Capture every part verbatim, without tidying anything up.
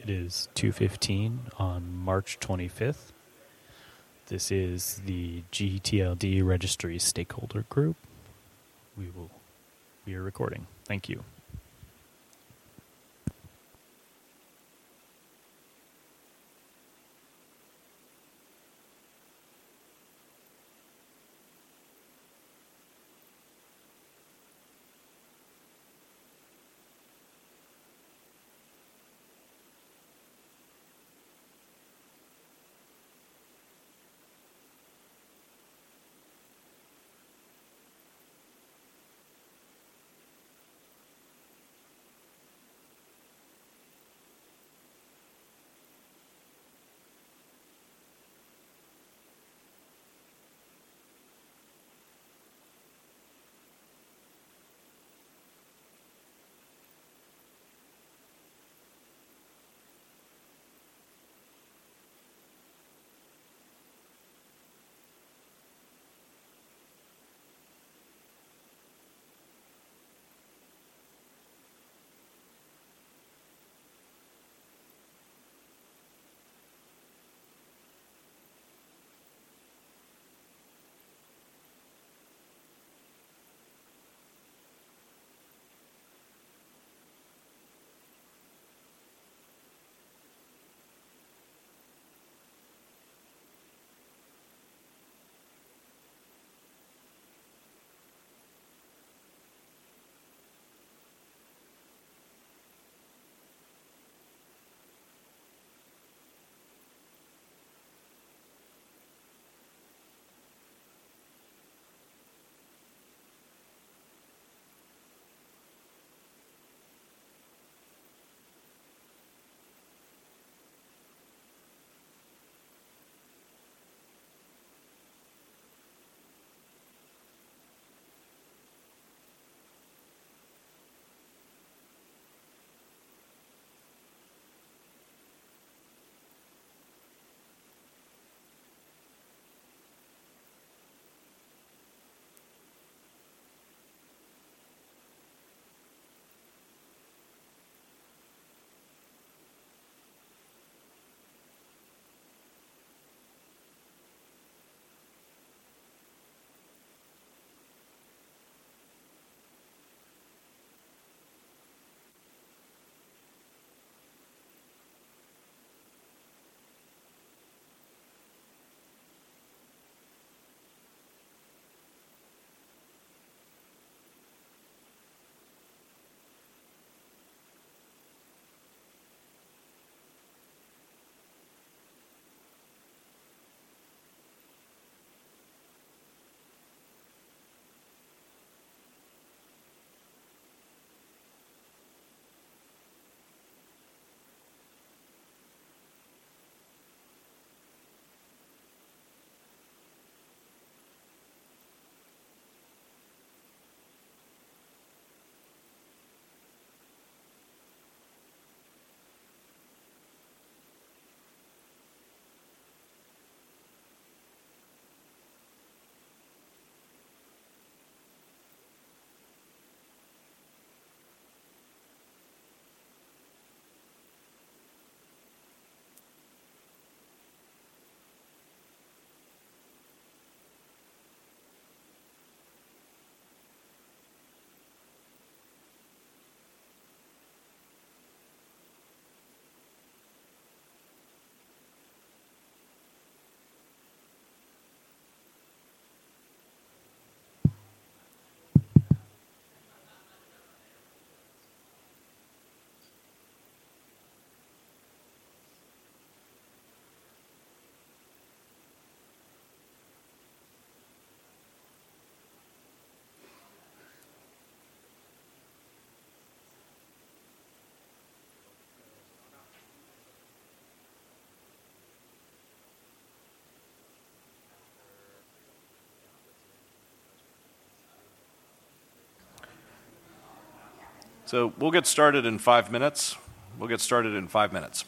It is two fifteen on March twenty-fifth. This is the G T L D Registry Stakeholder Group. We will we are recording. Thank you. So we'll get started in five minutes. We'll get started in five minutes.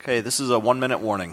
Okay, this is a one-minute warning.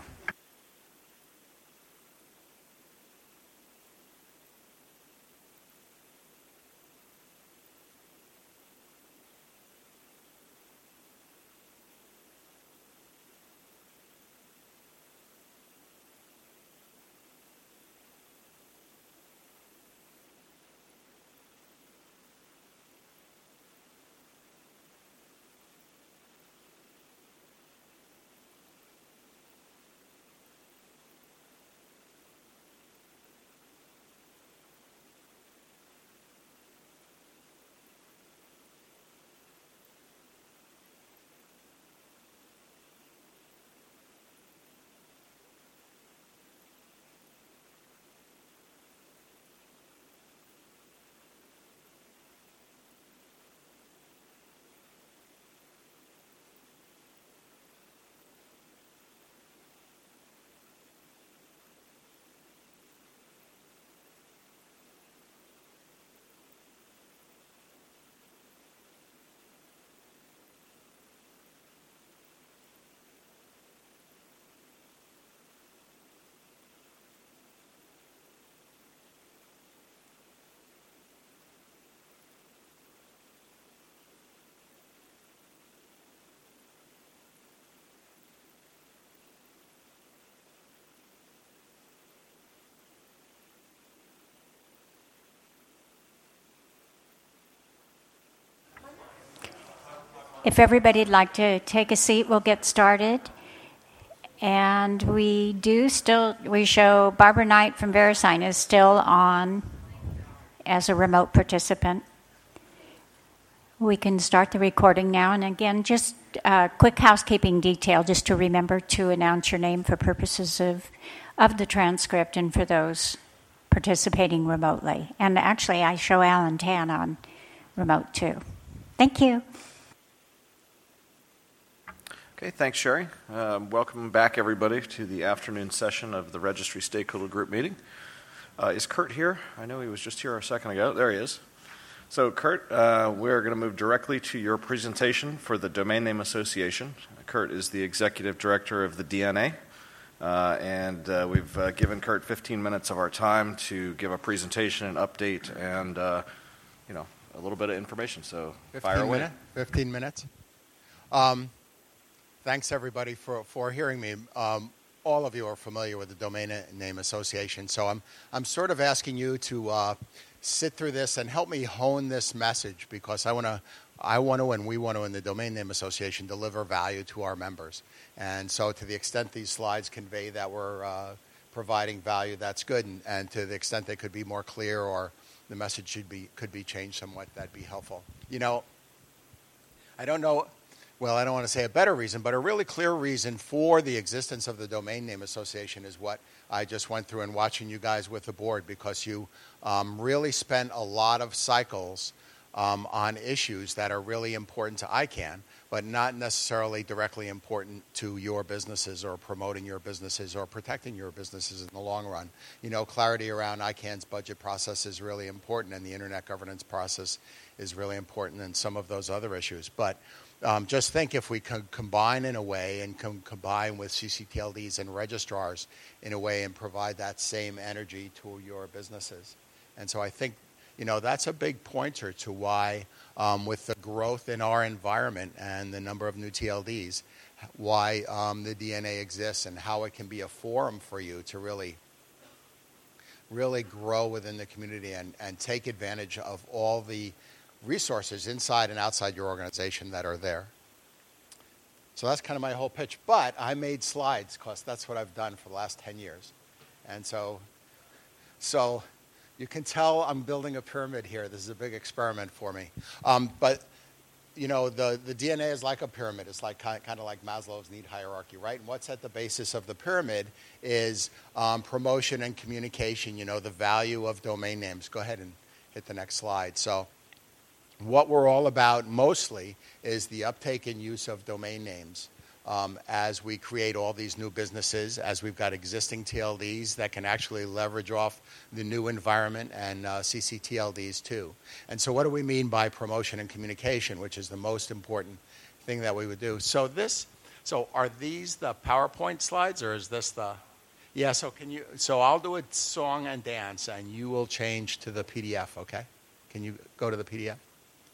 If everybody'd like to take a seat, we'll get started. And we do still, we show Barbara Knight from VeriSign is still on as a remote participant. We can start the recording now. And again, just a quick housekeeping detail, just to remember to announce your name for purposes of, of the transcript and for those participating remotely. And actually, I show Alan Tan on remote too. Thank you. Okay, thanks, Sherry. Um, welcome back, everybody, to the afternoon session of the Registry Stakeholder Group meeting. Uh, is Kurt here? I know he was just here a second ago. There he is. So, Kurt, uh, we're going to move directly to your presentation for the Domain Name Association. Kurt is the Executive Director of the D N A, uh, and uh, we've uh, given Kurt fifteen minutes of our time to give a presentation, an update, and, uh, you know, a little bit of information. So, fire away. Minute, fifteen minutes. Um, Thanks, everybody, for, for hearing me. Um, all of you are familiar with the Domain Name Association, so I'm I'm sort of asking you to uh, sit through this and help me hone this message, because I want to, I want to, and we want to, in the Domain Name Association, deliver value to our members. And so, to the extent these slides convey that we're uh, providing value, that's good. And, and to the extent they could be more clear, or the message should be could be changed somewhat, that'd be helpful. You know, I don't know. Well, I don't want to say a better reason, but a really clear reason for the existence of the Domain Name Association is what I just went through in watching you guys with the board, because you um, really spent a lot of cycles um, on issues that are really important to I CANN, but not necessarily directly important to your businesses or promoting your businesses or protecting your businesses in the long run. You know, clarity around I CANN's budget process is really important, and the internet governance process is really important, and some of those other issues. But Um, just think if we could combine in a way and com- combine with C C T L Ds and registrars in a way and provide that same energy to your businesses. And so I think, you know, that's a big pointer to why, um, with the growth in our environment and the number of new T L Ds, why um, the D N A exists and how it can be a forum for you to really, really grow within the community and, and take advantage of all the resources inside and outside your organization that are there. So that's kind of my whole pitch. But I made slides because that's what I've done for the last ten years. And so, so you can tell I'm building a pyramid here. This is a big experiment for me. Um, but, you know, the, the D N A is like a pyramid. It's like kind of like Maslow's need hierarchy, right? And what's at the basis of the pyramid is um, promotion and communication, you know, the value of domain names. Go ahead and hit the next slide. So what we're all about mostly is the uptake and use of domain names um, as we create all these new businesses, as we've got existing T L Ds that can actually leverage off the new environment, and uh, C C T L Ds too. And so what do we mean by promotion and communication, which is the most important thing that we would do? So this So are these the PowerPoint slides, or is this the? Yeah. So can you? So I'll do a song and dance, and you will change to the P D F. Okay? Can you go to the P D F?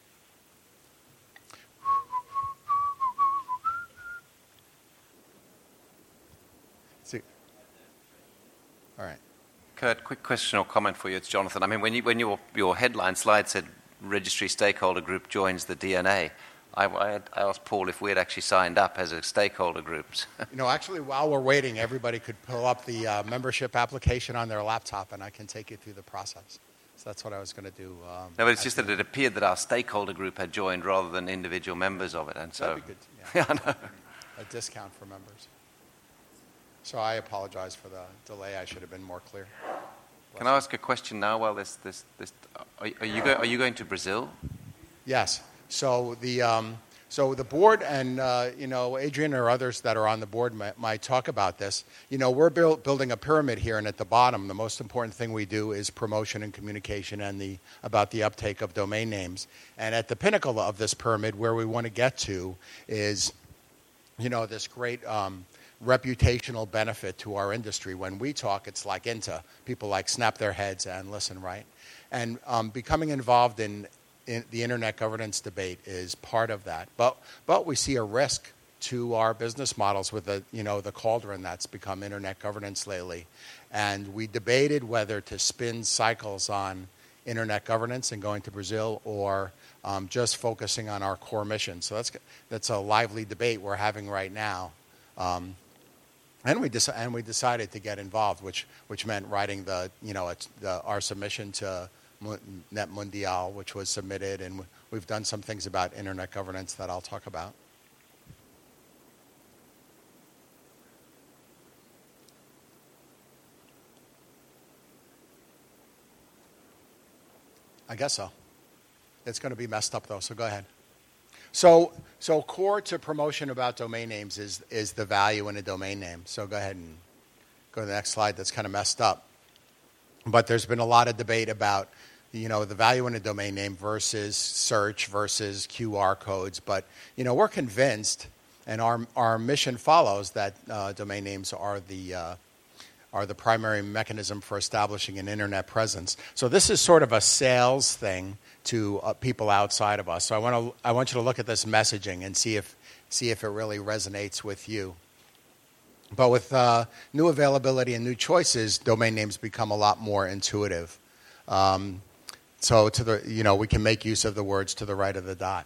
See. All right. Kurt, quick question or comment for you. It's Jonathan. I mean, when you when your your headline slide said registry stakeholder group joins the D N A. I, I, I asked Paul if we had actually signed up as a stakeholder group. You know, actually, while we're waiting, everybody could pull up the uh, membership application on their laptop, and I can take you through the process. So that's what I was going to do. Um, no, but it's just that it appeared that our stakeholder group had joined rather than individual members of it, and so that'd be good. Yeah, yeah, I know. A discount for members. So I apologize for the delay. I should have been more clear. Can I ask a question now? While this this this, are, are you go, are you going to Brazil? Yes. So the um, so the board and uh, you know Adrian or others that are on the board might, might talk about this. You know, we're build, building a pyramid here, and at the bottom, the most important thing we do is promotion and communication and the about the uptake of domain names. And at the pinnacle of this pyramid, where we want to get to is, you know, this great um, reputational benefit to our industry. When we talk, it's like into people like snap their heads and listen, right? And um, becoming involved in In the internet governance debate is part of that, but but we see a risk to our business models with the you know the cauldron that's become internet governance lately, and we debated whether to spin cycles on internet governance and going to Brazil or um, just focusing on our core mission. So that's that's a lively debate we're having right now, um, and we dec- and we decided to get involved, which which meant writing the you know it's the, our submission to Net Mundial, which was submitted, and we've done some things about internet governance that I'll talk about. I guess so. It's going to be messed up, though, so go ahead. So, so core to promotion about domain names is, is the value in a domain name. So go ahead and go to the next slide. That's kind of messed up. But there's been a lot of debate about you know, the value in a domain name versus search versus Q R codes. But, you know, we're convinced, and our our mission follows, that uh, domain names are the uh, are the primary mechanism for establishing an internet presence. So this is sort of a sales thing to uh, people outside of us. So I want to I want you to look at this messaging and see if see if it really resonates with you. But with uh, new availability and new choices, domain names become a lot more intuitive. Um, So to the you know we can make use of the words to the right of the dot,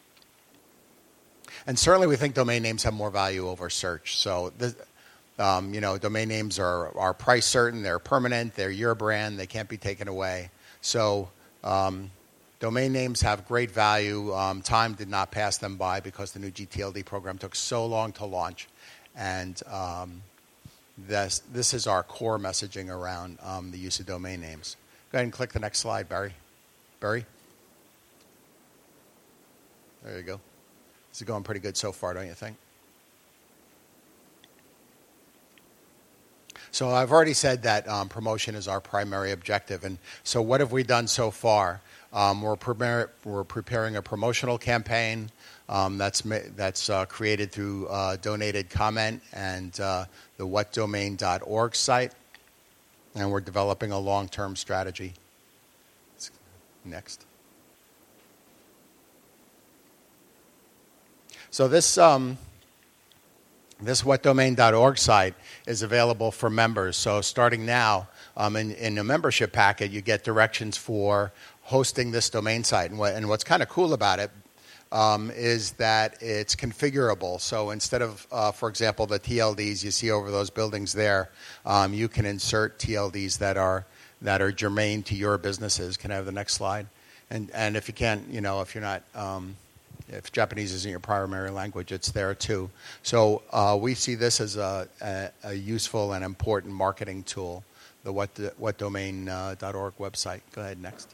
and certainly we think domain names have more value over search. So the, um, you know domain names are are price certain, they're permanent, they're your brand, they can't be taken away. So um, domain names have great value. Um, time did not pass them by because the new G T L D program took so long to launch, and um, this this is our core messaging around um, the use of domain names. Go ahead and click the next slide, Barry. Barry? There you go. This is going pretty good so far, don't you think? So I've already said that um, promotion is our primary objective. And so what have we done so far? Um, we're, prepar- we're preparing a promotional campaign um, that's ma- that's uh, created through uh, donated comment and uh, the what domain dot org site. And we're developing a long-term strategy. Next. So this um, this what domain dot org site is available for members. So starting now, um, in, in a membership packet, you get directions for hosting this domain site. And, what, and what's kind of cool about it um, is that it's configurable. So instead of, uh, for example, the T L Ds you see over those buildings there, um, you can insert T L Ds that are that are germane to your businesses. Can I have the next slide? And and if you can't, you know, if you're not, um, if Japanese isn't your primary language, it's there too. So uh, we see this as a, a, a useful and important marketing tool, the what what domain dot org website. Go ahead, next.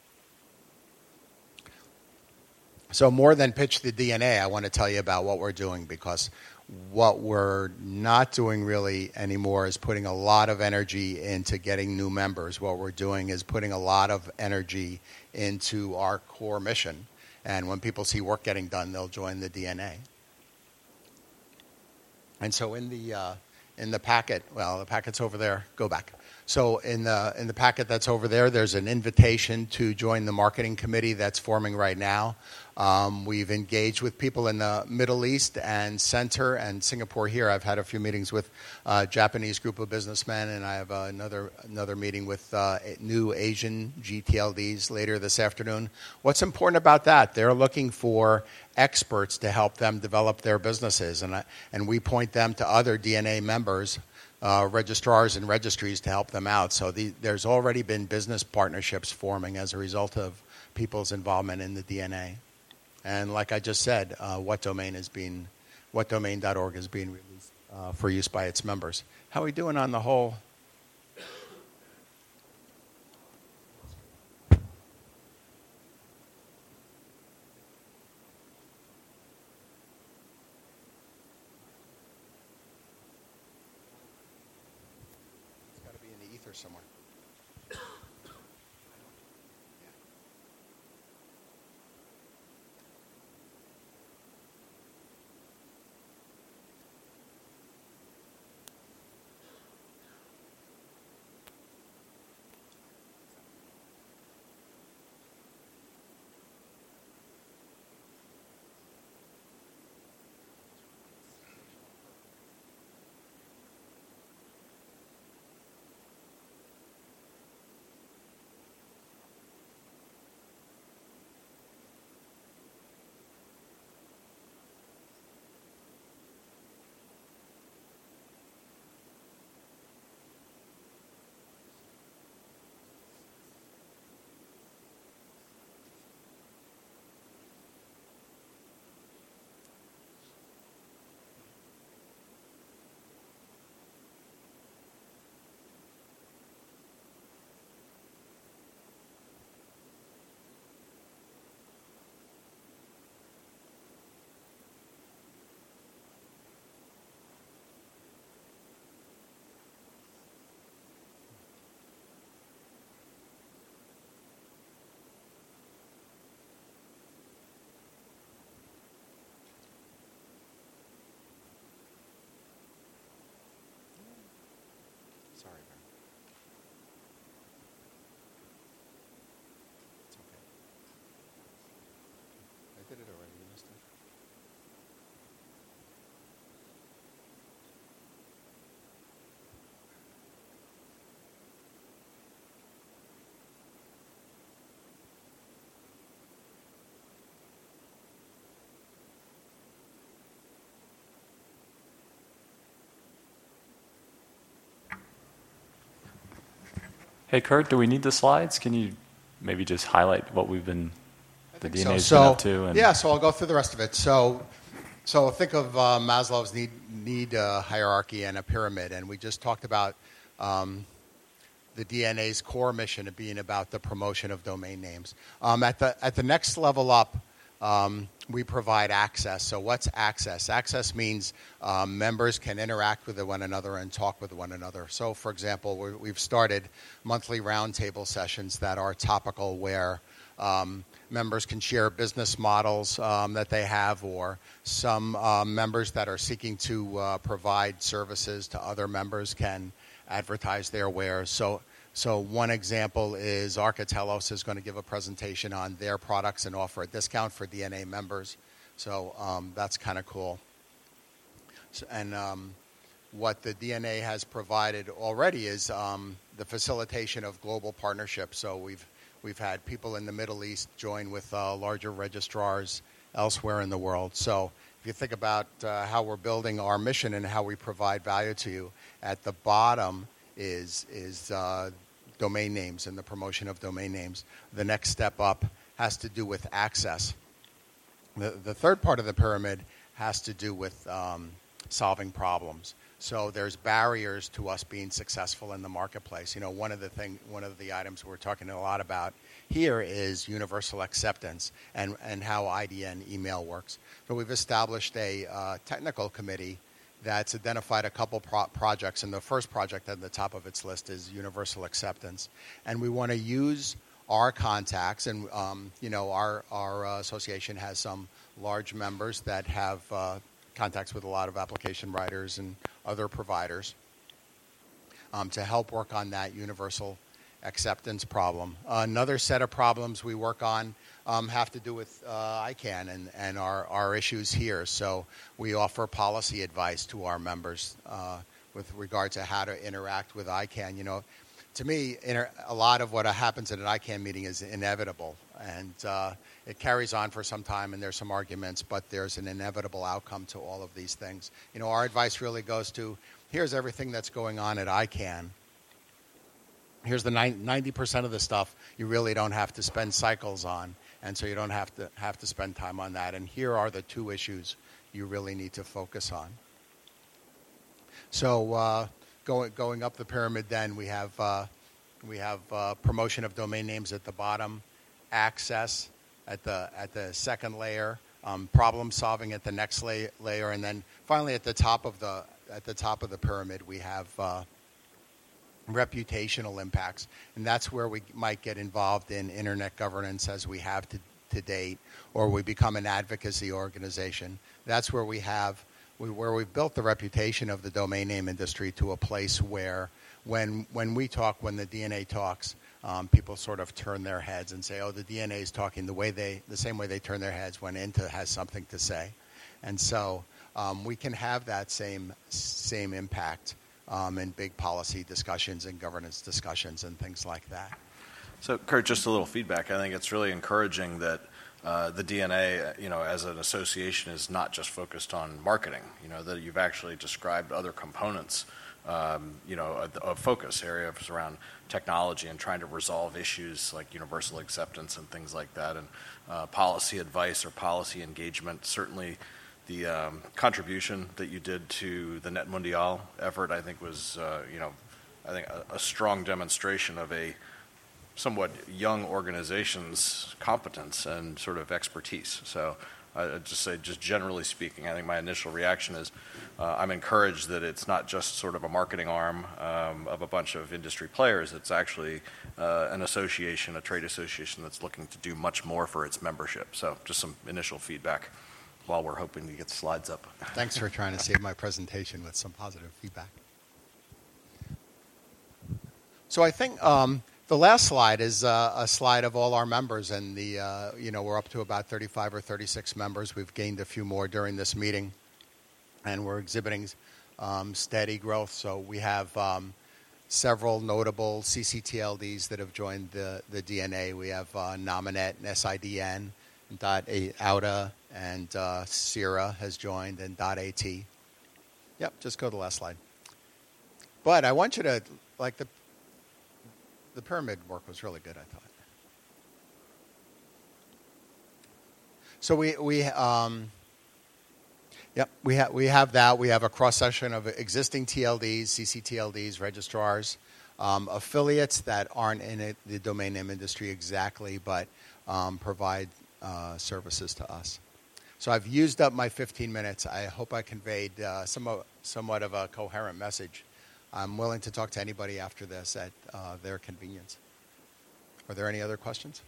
So more than pitch the D N A, I want to tell you about what we're doing, because what we're not doing really anymore is putting a lot of energy into getting new members. What we're doing is putting a lot of energy into our core mission. And when people see work getting done, they'll join the D N A. And so in the uh, in the packet, well, the packet's over there. Go back. So in the in the packet that's over there, there's an invitation to join the marketing committee that's forming right now. Um, we've engaged with people in the Middle East and Center and Singapore here. I've had a few meetings with a Japanese group of businessmen, and I have uh, another another meeting with uh, new Asian G T L Ds later this afternoon. What's important about that? They're looking for experts to help them develop their businesses, and I, and we point them to other D N A members, uh, registrars and registries to help them out. So the, there's already been business partnerships forming as a result of people's involvement in the D N A. And like I just said, uh, what domain is being, what domain dot org is being released uh, for use by its members. How are we doing on the whole? It's got to be in the ether somewhere. Sorry, man. It's okay. I did it already. You missed it. Hey, Kurt, do we need the slides? Can you maybe just highlight what we've been, the D N A's so. been up to? And Yeah, so I'll go through the rest of it. So, so think of uh, Maslow's need, need uh, hierarchy and a pyramid, and we just talked about um, the D N A's core mission of being about the promotion of domain names. Um, at the at the next level up, um, we provide access. So what's access? Access means um, members can interact with one another and talk with one another. So, for example, we're, we've started monthly roundtable sessions that are topical where um, members can share business models um, that they have, or some uh, members that are seeking to uh, provide services to other members can advertise their wares. So, so one example is Arcatelos is going to give a presentation on their products and offer a discount for D N A members. So um, that's kind of cool. So, and um, what the D N A has provided already is um, the facilitation of global partnerships. So we've we've had people in the Middle East join with uh, larger registrars elsewhere in the world. So if you think about uh, how we're building our mission and how we provide value to you, at the bottom is is uh, domain names and the promotion of domain names. The next step up has to do with access. The, the third part of the pyramid has to do with um, solving problems. So there's barriers to us being successful in the marketplace. You know, one of the thing, one of the items we're talking a lot about here is universal acceptance and, and how I D N email works. So we've established a uh, technical committee that's identified a couple pro- projects, and the first project at the top of its list is universal acceptance. And we want to use our contacts, and um, you know, our our uh, association has some large members that have uh, contacts with a lot of application writers and other providers um, to help work on that universal acceptance problem. Uh, another set of problems we work on um, have to do with uh, I CANN and, and our, our issues here. So we offer policy advice to our members uh, with regard to how to interact with I CANN. You know, to me, inter- a lot of what happens at an I CANN meeting is inevitable, and uh, it carries on for some time, and there's some arguments, but there's an inevitable outcome to all of these things. You know, our advice really goes to, here's everything that's going on at I CANN. Here's the ninety percent of the stuff you really don't have to spend cycles on, and so you don't have to have to spend time on that. And here are the two issues you really need to focus on. So uh, going going up the pyramid, then we have uh, we have uh, promotion of domain names at the bottom, access at the at the second layer, um, problem solving at the next la- layer, and then finally at the top of the at the top of the pyramid we have uh, reputational impacts, and that's where we might get involved in internet governance as we have to, to date, or we become an advocacy organization. That's where we have we, where we've built the reputation of the domain name industry to a place where when when we talk, when the D N A talks, um, people sort of turn their heads and say, "Oh, the D N A is talking the way they the same way they turn their heads when INTA has something to say," and so um, we can have that same same impact. Um, and big policy discussions and governance discussions and things like that. So, Kurt, just a little feedback. I think it's really encouraging that uh, the D N A, you know, as an association, is not just focused on marketing. You know, that you've actually described other components, um, you know, of, of focus areas around technology and trying to resolve issues like universal acceptance and things like that, and uh, policy advice or policy engagement. Certainly, the um, contribution that you did to the Net Mundial effort, I think, was, uh, you know, I think a, a strong demonstration of a somewhat young organization's competence and sort of expertise. So I'd just say, just generally speaking, I think my initial reaction is uh, I'm encouraged that it's not just sort of a marketing arm um, of a bunch of industry players. It's actually uh, an association, a trade association that's looking to do much more for its membership. So just some initial feedback while we're hoping to get slides up. Thanks for trying to save my presentation with some positive feedback. So I think um, the last slide is uh, a slide of all our members, and the uh, you know we're up to about thirty-five or thirty-six members. We've gained a few more during this meeting, and we're exhibiting um, steady growth. So we have um, several notable C C T L Ds that have joined the, the D N A. We have uh, Nominet and S I D N, and .auta, and uh, Sira has joined, and .at. Yep, just go to the last slide. But I want you to, like, the the pyramid work was really good, I thought. So we we um, yep we have we have that. We have a cross section of existing T L Ds, C C T L Ds, registrars, um, affiliates that aren't in it, the domain name industry exactly, but um, provide uh, services to us. So I've used up my fifteen minutes. I hope I conveyed uh, somewhat, somewhat of a coherent message. I'm willing to talk to anybody after this at uh, their convenience. Are there any other questions?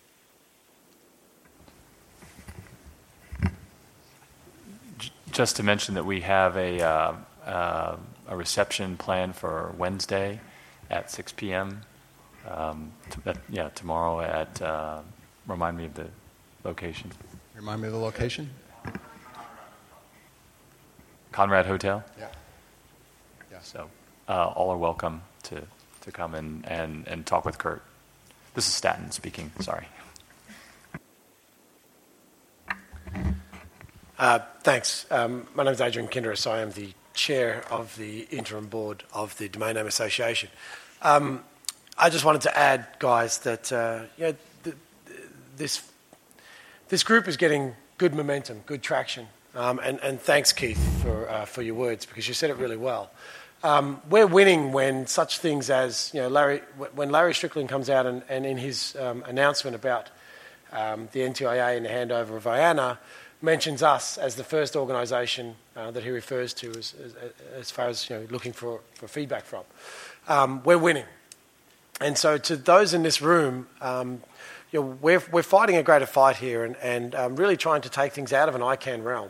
Just to mention that we have a, uh, uh, a reception planned for Wednesday at six p.m. Um, t- that, yeah, tomorrow at, uh, remind me of the location. Remind me of the location? Conrad Hotel. Yeah. Yeah. So uh, all are welcome to, to come in and, and talk with Kurt. This is Staten speaking, sorry. Uh, thanks. Um, my name is Adrian Kinderis. I am the chair of the interim board of the Domain Name Association. Um, I just wanted to add, guys, that uh, you know, th- th- this this group is getting good momentum, good traction, um, and, and thanks, Keith, for uh, for your words, because you said it really well. Um, we're winning when such things as, you know, Larry, when Larry Strickland comes out and, and in his um, announcement about um, the N T I A and the handover of I A N A, mentions us as the first organisation uh, that he refers to as, as, as far as, you know, looking for, for feedback from. Um, we're winning. And so to those in this room, um, you know, we're, we're fighting a greater fight here and, and um, really trying to take things out of an I CANN realm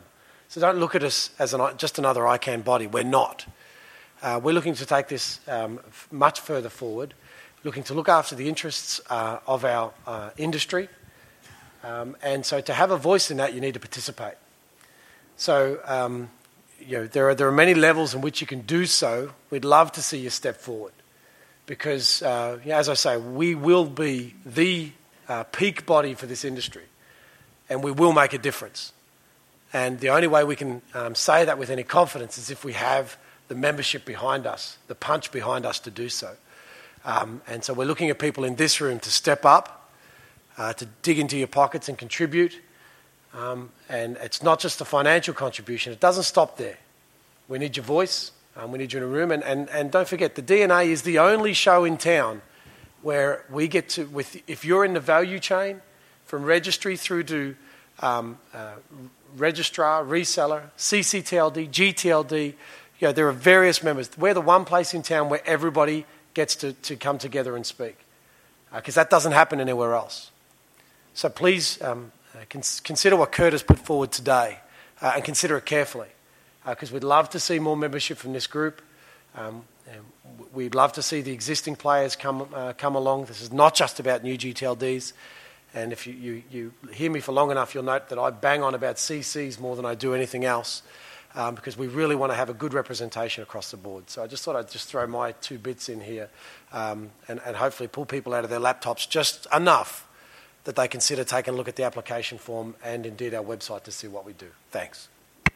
So don't look at us as an, just another I CAN body. We're not. Uh, we're looking to take this um, f- much further forward, looking to look after the interests uh, of our uh, industry. Um, and so to have a voice in that, you need to participate. So um, you know, there are, there are many levels in which you can do so. We'd love to see you step forward because, uh, you know, as I say, we will be the uh, peak body for this industry and we will make a difference. And the only way we can um, say that with any confidence is if we have the membership behind us, the punch behind us to do so. Um, and so we're looking at people in this room to step up, uh, to dig into your pockets and contribute. Um, and it's not just a financial contribution. It doesn't stop there. We need your voice. Um, we need you in a room. And, and, and don't forget, the D N A is the only show in town where we get to, with, if you're in the value chain, from registry through to um, uh, registrar, reseller, C C T L D, G T L D, you know, there are various members. We're the one place in town where everybody gets to, to come together and speak, because uh, that doesn't happen anywhere else. So please um, uh, cons- consider what Kurt has put forward today, uh, and consider it carefully, because uh, we'd love to see more membership from this group. Um, and we'd love to see the existing players come uh, come along. This is not just about new G T L Ds. And if you, you, you hear me for long enough, you'll note that I bang on about C Cs more than I do anything else, um, because we really want to have a good representation across the board. So I just thought I'd just throw my two bits in here, um, and, and hopefully pull people out of their laptops just enough that they consider taking a look at the application form and indeed our website to see what we do. Thanks.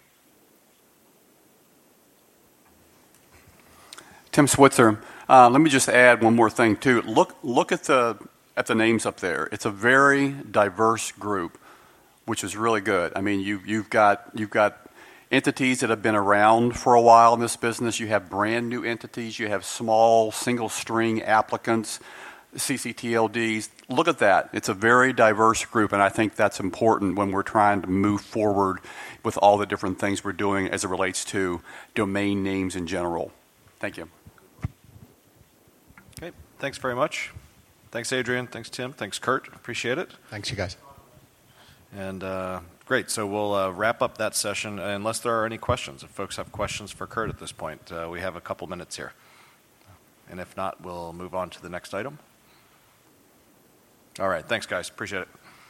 Tim Switzer. Uh, let me just add one more thing too. Look, look at the at the names up there. It's a very diverse group, which is really good. I mean, you you've got you've got entities that have been around for a while in this business. You have brand new entities. You have small single string applicants, C C T L Ds. Look at that. It's a very diverse group, and I think that's important when we're trying to move forward with all the different things we're doing as it relates to domain names in general. Thank you. Okay, thanks very much. Thanks, Adrian. Thanks, Tim. Thanks, Kurt. Appreciate it. Thanks, you guys. And uh, great. So we'll uh, wrap up that session unless there are any questions. If folks have questions for Kurt at this point, uh, we have a couple minutes here. And if not, we'll move on to the next item. All right. Thanks, guys. Appreciate it.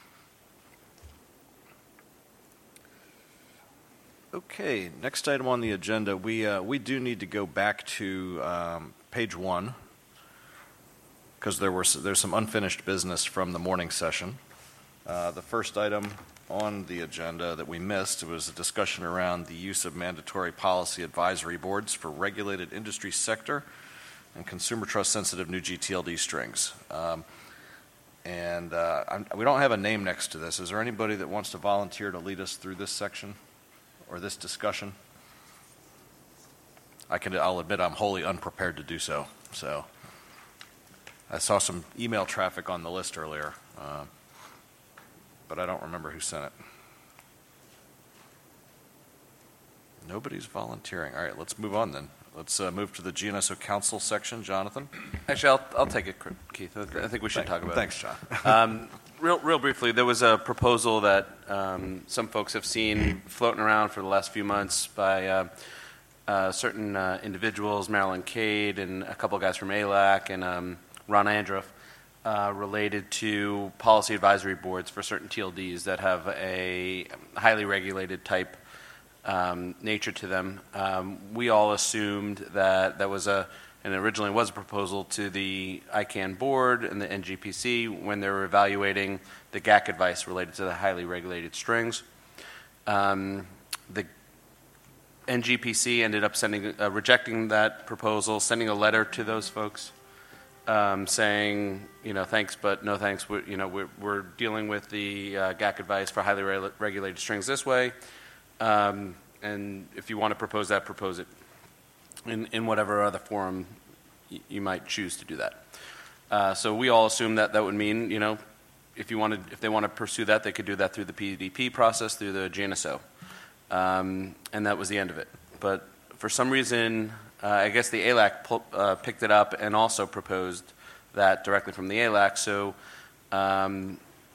Okay. Next item on the agenda, we uh, we do need to go back to um, page one, because there were there's some unfinished business from the morning session. Uh, the first item on the agenda that we missed was a discussion around the use of mandatory policy advisory boards for regulated industry sector and consumer trust sensitive new G T L D strings. Um, and uh, I'm, we don't have a name next to this. Is there anybody that wants to volunteer to lead us through this section or this discussion? I can, I'll admit I'm wholly unprepared to do so. So. I saw some email traffic on the list earlier, uh, but I don't remember who sent it. Nobody's volunteering. All right, let's move on then. Let's uh, move to the G N S O Council section. Jonathan? Actually, I'll, I'll take it, Keith. I think we should Thank, talk about thanks, it. Thanks, John. um, real, real briefly, there was a proposal that um, some folks have seen floating around for the last few months by uh, uh, certain uh, individuals, Marilyn Cade and a couple of guys from A L A C and um, Ron Andruff, uh, related to policy advisory boards for certain T L Ds that have a highly regulated type um, nature to them. Um, we all assumed that that was a, and originally was a proposal to the I CAN board and the N G P C when they were evaluating the G A C advice related to the highly regulated strings. Um, the N G P C ended up sending, uh, rejecting that proposal, sending a letter to those folks. Um, saying, you know, thanks, but no thanks. We're, you know, we're, we're dealing with the uh, G A C advice for highly re- regulated strings this way, um, and if you want to propose that, propose it in, in whatever other forum y- you might choose to do that. Uh, so we all assume that that would mean, you know, if you wanted, if they want to pursue that, they could do that through the P D P process, through the G N S O, um, and that was the end of it. But for some reason, Uh, I guess the A L A C pu- uh, picked it up and also proposed that directly from the A L A C. So um,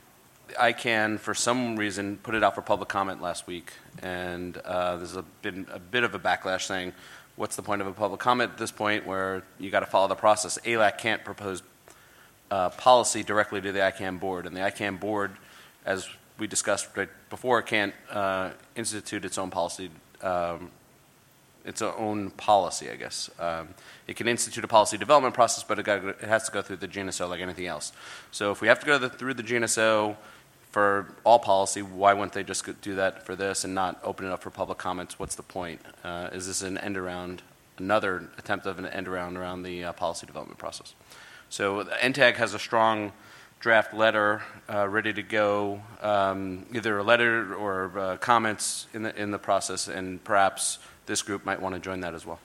I CAN, for some reason, put it out for public comment last week, and uh, there's a, been a bit of a backlash saying, what's the point of a public comment at this point where you got to follow the process? A L A C can't propose uh, policy directly to the I CAN board, and the I CAN board, as we discussed right before, can't uh, institute its own policy, um, its own policy, I guess. Um, it can institute a policy development process, but it, got, it has to go through the G N S O like anything else. So if we have to go the, through the G N S O for all policy, why wouldn't they just do that for this and not open it up for public comments? What's the point? Uh, is this an end around, another attempt of an end around around the uh, policy development process? So N TAG has a strong draft letter uh, ready to go, um, either a letter or uh, comments in the in the process, and perhaps this group might want to join that as well.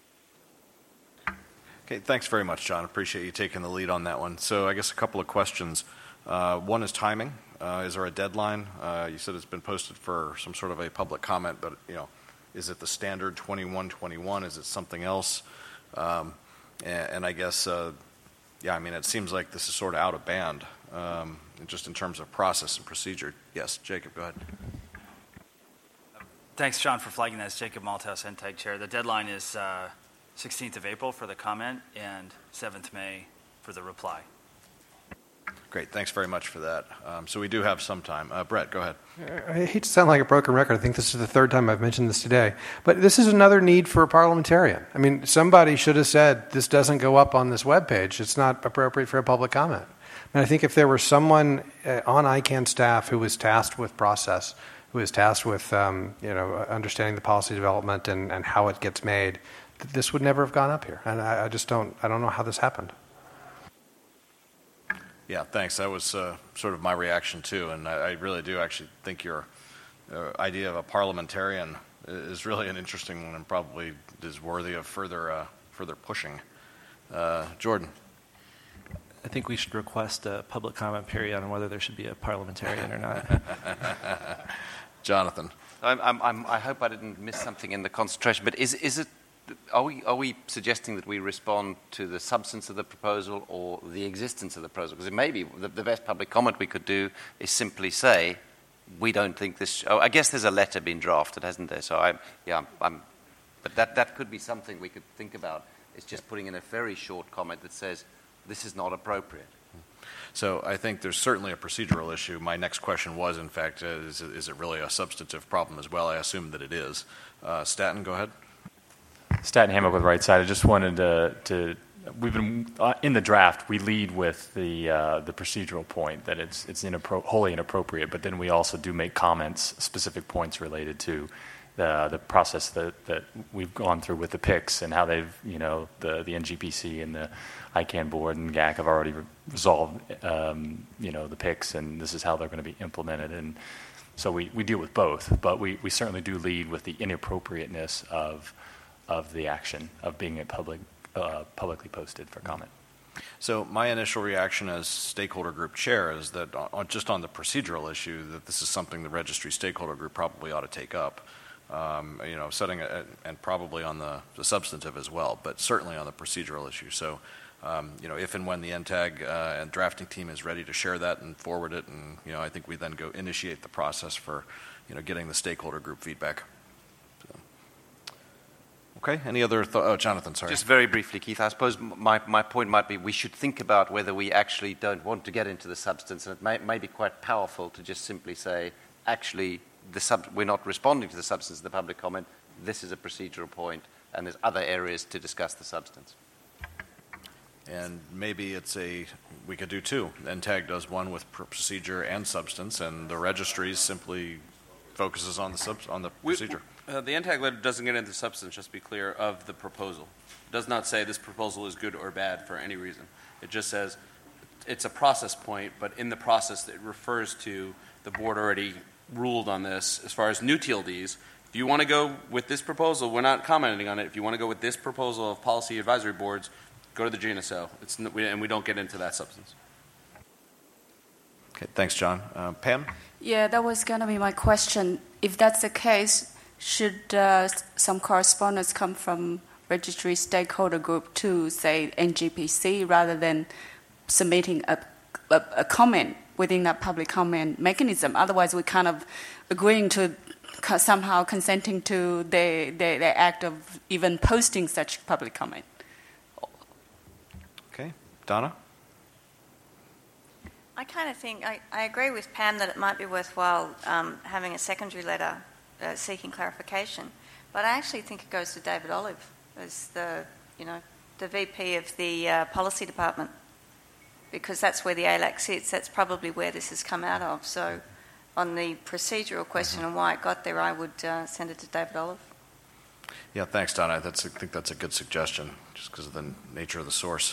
Okay, thanks very much, John. Appreciate you taking the lead on that one. So I guess a couple of questions. Uh, one is timing. Uh, is there a deadline? Uh, you said it's been posted for some sort of a public comment, but you know, is it the standard twenty-one twenty-one? Is it something else? Um, and, and I guess, uh, yeah, I mean, it seems like this is sort of out of band, um, just in terms of process and procedure. Yes, Jacob, go ahead. Thanks, John, for flagging that. It's Jacob Malthouse, N TAG Chair. The deadline is uh, sixteenth of April for the comment and seventh of May for the reply. Great, thanks very much for that. Um, so we do have some time. Uh, Brett, go ahead. I hate to sound like a broken record. I think this is the third time I've mentioned this today. But this is another need for a parliamentarian. I mean, somebody should have said, this doesn't go up on this webpage. It's not appropriate for a public comment. And I think if there were someone uh, on I CAN staff who was tasked with process, who was tasked with um, you know, understanding the policy development and, and how it gets made, th- this would never have gone up here. And I, I just don't, I don't know how this happened. Yeah, thanks. That was uh, sort of my reaction too, and I, I really do actually think your uh, idea of a parliamentarian is really an interesting one and probably is worthy of further uh, further pushing. Uh, Jordan, I think we should request a public comment period on whether there should be a parliamentarian or not. Jonathan, I'm, I'm, I'm, I hope I didn't miss something in the concentration, but is is it? Are we, are we suggesting that we respond to the substance of the proposal or the existence of the proposal? Because it may be the, the best public comment we could do is simply say, we don't think this... Oh, I guess there's a letter being drafted, hasn't there? So, I, yeah, I'm, but that, that could be something we could think about. It's just putting in a very short comment that says, this is not appropriate. So I think there's certainly a procedural issue. My next question was, in fact, uh, is, is it really a substantive problem as well? I assume that it is. Uh, Staten, go ahead. Staten Hammock with Right Side. I just wanted to, to we've been uh, in the draft. We lead with the uh, the procedural point that it's it's inappro- wholly inappropriate, but then we also do make comments, specific points related to the the process that, that we've gone through with the P I Cs and how they've you know the the N G P C and the I CAN board and G A C have already resolved um, you know the P I Cs, and this is how they're going to be implemented. And so we, we deal with both, but we, we certainly do lead with the inappropriateness of of the action of being a public, uh, publicly posted for comment. So my initial reaction as stakeholder group chair is that on, just on the procedural issue, that this is something the registry stakeholder group probably ought to take up, um, you know, setting a, and probably on the, the substantive as well, but certainly on the procedural issue. So, um, you know, if and when the N TAG uh, and drafting team is ready to share that and forward it, and you know, I think we then go initiate the process for, you know, getting the stakeholder group feedback. Okay, any other thoughts? Oh, Jonathan, sorry. Just very briefly, Keith, I suppose my, my point might be we should think about whether we actually don't want to get into the substance, and it may, may be quite powerful to just simply say, actually, the sub, we're not responding to the substance of the public comment, this is a procedural point, and there's other areas to discuss the substance. And maybe it's a, we could do two. N TAG does one with procedure and substance, and the registry simply focuses on the sub, on the procedure. We, uh, the N TAG letter doesn't get into substance, just to be clear, of the proposal. It does not say this proposal is good or bad for any reason. It just says it's a process point, but in the process it refers to the board already ruled on this. As far as new T L Ds, if you want to go with this proposal, we're not commenting on it. If you want to go with this proposal of policy advisory boards, go to the G N S O. It's, and we don't get into that substance. Okay, thanks, John. Uh, Pam? Yeah, that was going to be my question. If that's the case, should uh, some correspondence come from registry stakeholder group to, say, N G P C, rather than submitting a, a, a comment within that public comment mechanism. Otherwise, we're kind of agreeing to co- somehow consenting to the, the, the act of even posting such public comment. Okay. Donna? I kind of think, I, I agree with Pam that it might be worthwhile um, having a secondary letter uh, seeking clarification, but I actually think it goes to David Olive as the, you know, the V P of the uh, policy department, because that's where the A L A C sits. That's probably where this has come out of. So on the procedural question and why it got there, I would uh, send it to David Olive. Yeah, thanks, Donna. That's, I think that's a good suggestion, just because of the nature of the source.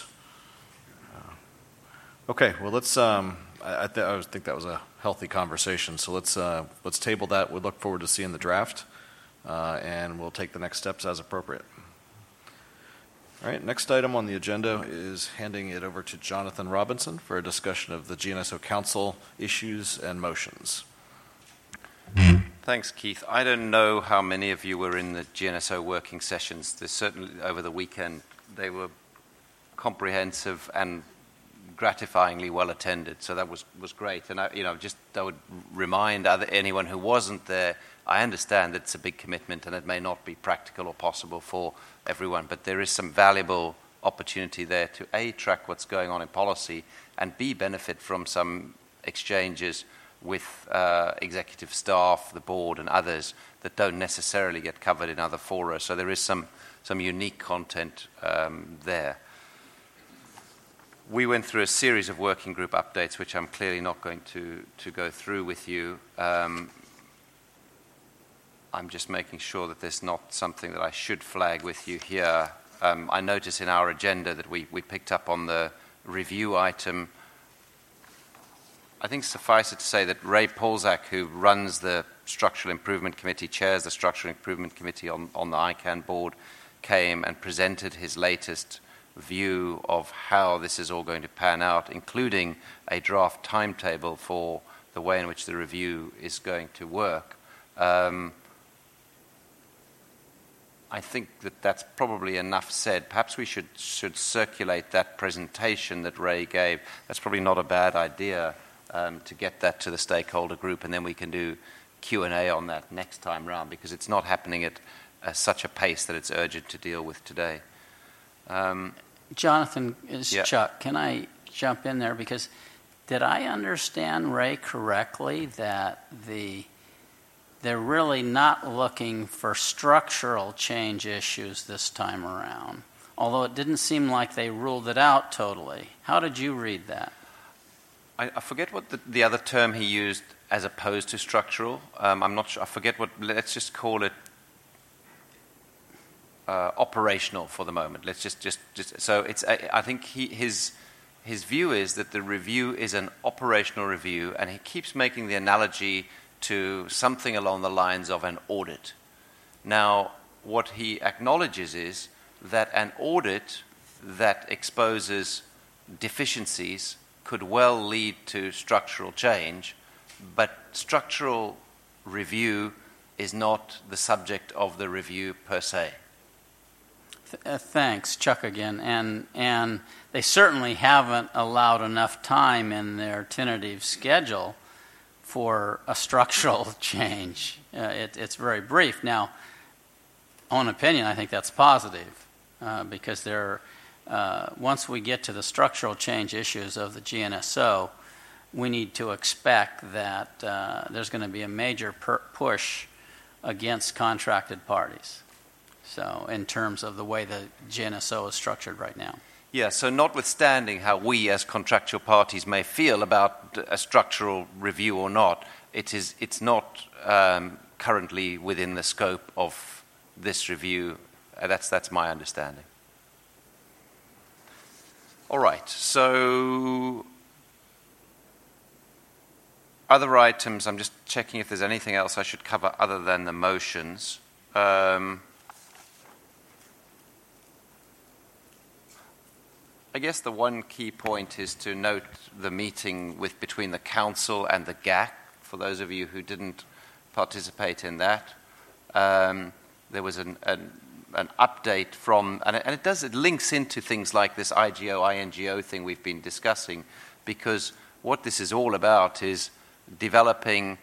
Uh, okay, well, let's. Um, I, I, th- I think that was a healthy conversation. So let's uh, let's table that. We look forward to seeing the draft, uh, and we'll take the next steps as appropriate. All right, next item on the agenda is handing it over to Jonathan Robinson for a discussion of the G N S O Council issues and motions. Thanks, Keith. I don't know how many of you were in the G N S O working sessions. There's certainly over the weekend. They were comprehensive and gratifyingly well attended, so that was, was great. And I, you know, just I would remind other, anyone who wasn't there, I understand that it's a big commitment and it may not be practical or possible for everyone, but there is some valuable opportunity there to A, track what's going on in policy, and B, benefit from some exchanges with uh, executive staff, the board, and others that don't necessarily get covered in other fora. So there is some, some unique content um, there. We went through a series of working group updates, which I'm clearly not going to, to go through with you. Um, I'm just making sure that there's not something that I should flag with you here. Um, I notice in our agenda that we, we picked up on the review item. I think suffice it to say that Ray Polzak, who runs the Structural Improvement Committee, chairs the Structural Improvement Committee on, on the I CANN board, came and presented his latest view of how this is all going to pan out, including a draft timetable for the way in which the review is going to work. Um, I think that that's probably enough said. Perhaps we should, should circulate that presentation that Ray gave. That's probably not a bad idea um, to get that to the stakeholder group, and then we can do Q and A on that next time round, because it's not happening at uh, such a pace that it's urgent to deal with today. Um, Jonathan, is yeah. Chuck. Can I jump in there? Because did I understand Ray correctly that the they're really not looking for structural change issues this time around, although it didn't seem like they ruled it out totally? How did you read that? I, I forget what the, the other term he used as opposed to structural. Um, I'm not sure. I forget what. Let's just call it uh, operational for the moment. Let's just, just, just. So it's. I, I think he, his his view is that the review is an operational review, and he keeps making the analogy to something along the lines of an audit. Now, what he acknowledges is that an audit that exposes deficiencies could well lead to structural change, but structural review is not the subject of the review per se. Th- uh, thanks, Chuck, again. And, and they certainly haven't allowed enough time in their tentative schedule for a structural change. Uh, it, it's very brief. Now, own opinion, I think that's positive uh, because there, uh, once we get to the structural change issues of the G N S O, we need to expect that uh, there's going to be a major per- push against contracted parties. So, in terms of the way the G N S O is structured right now. Yeah, so notwithstanding how we as contractual parties may feel about a structural review or not, it is, it's not um, currently within the scope of this review. Uh, that's, that's my understanding. All right, so other items, I'm just checking if there's anything else I should cover other than the motions. Um, I guess the one key point is to note the meeting with between the council and the G A C. For those of you who didn't participate in that, um, there was an, an, an update from, and it, and it does it links into things like this I G O I N G O thing we've been discussing, because what this is all about is developing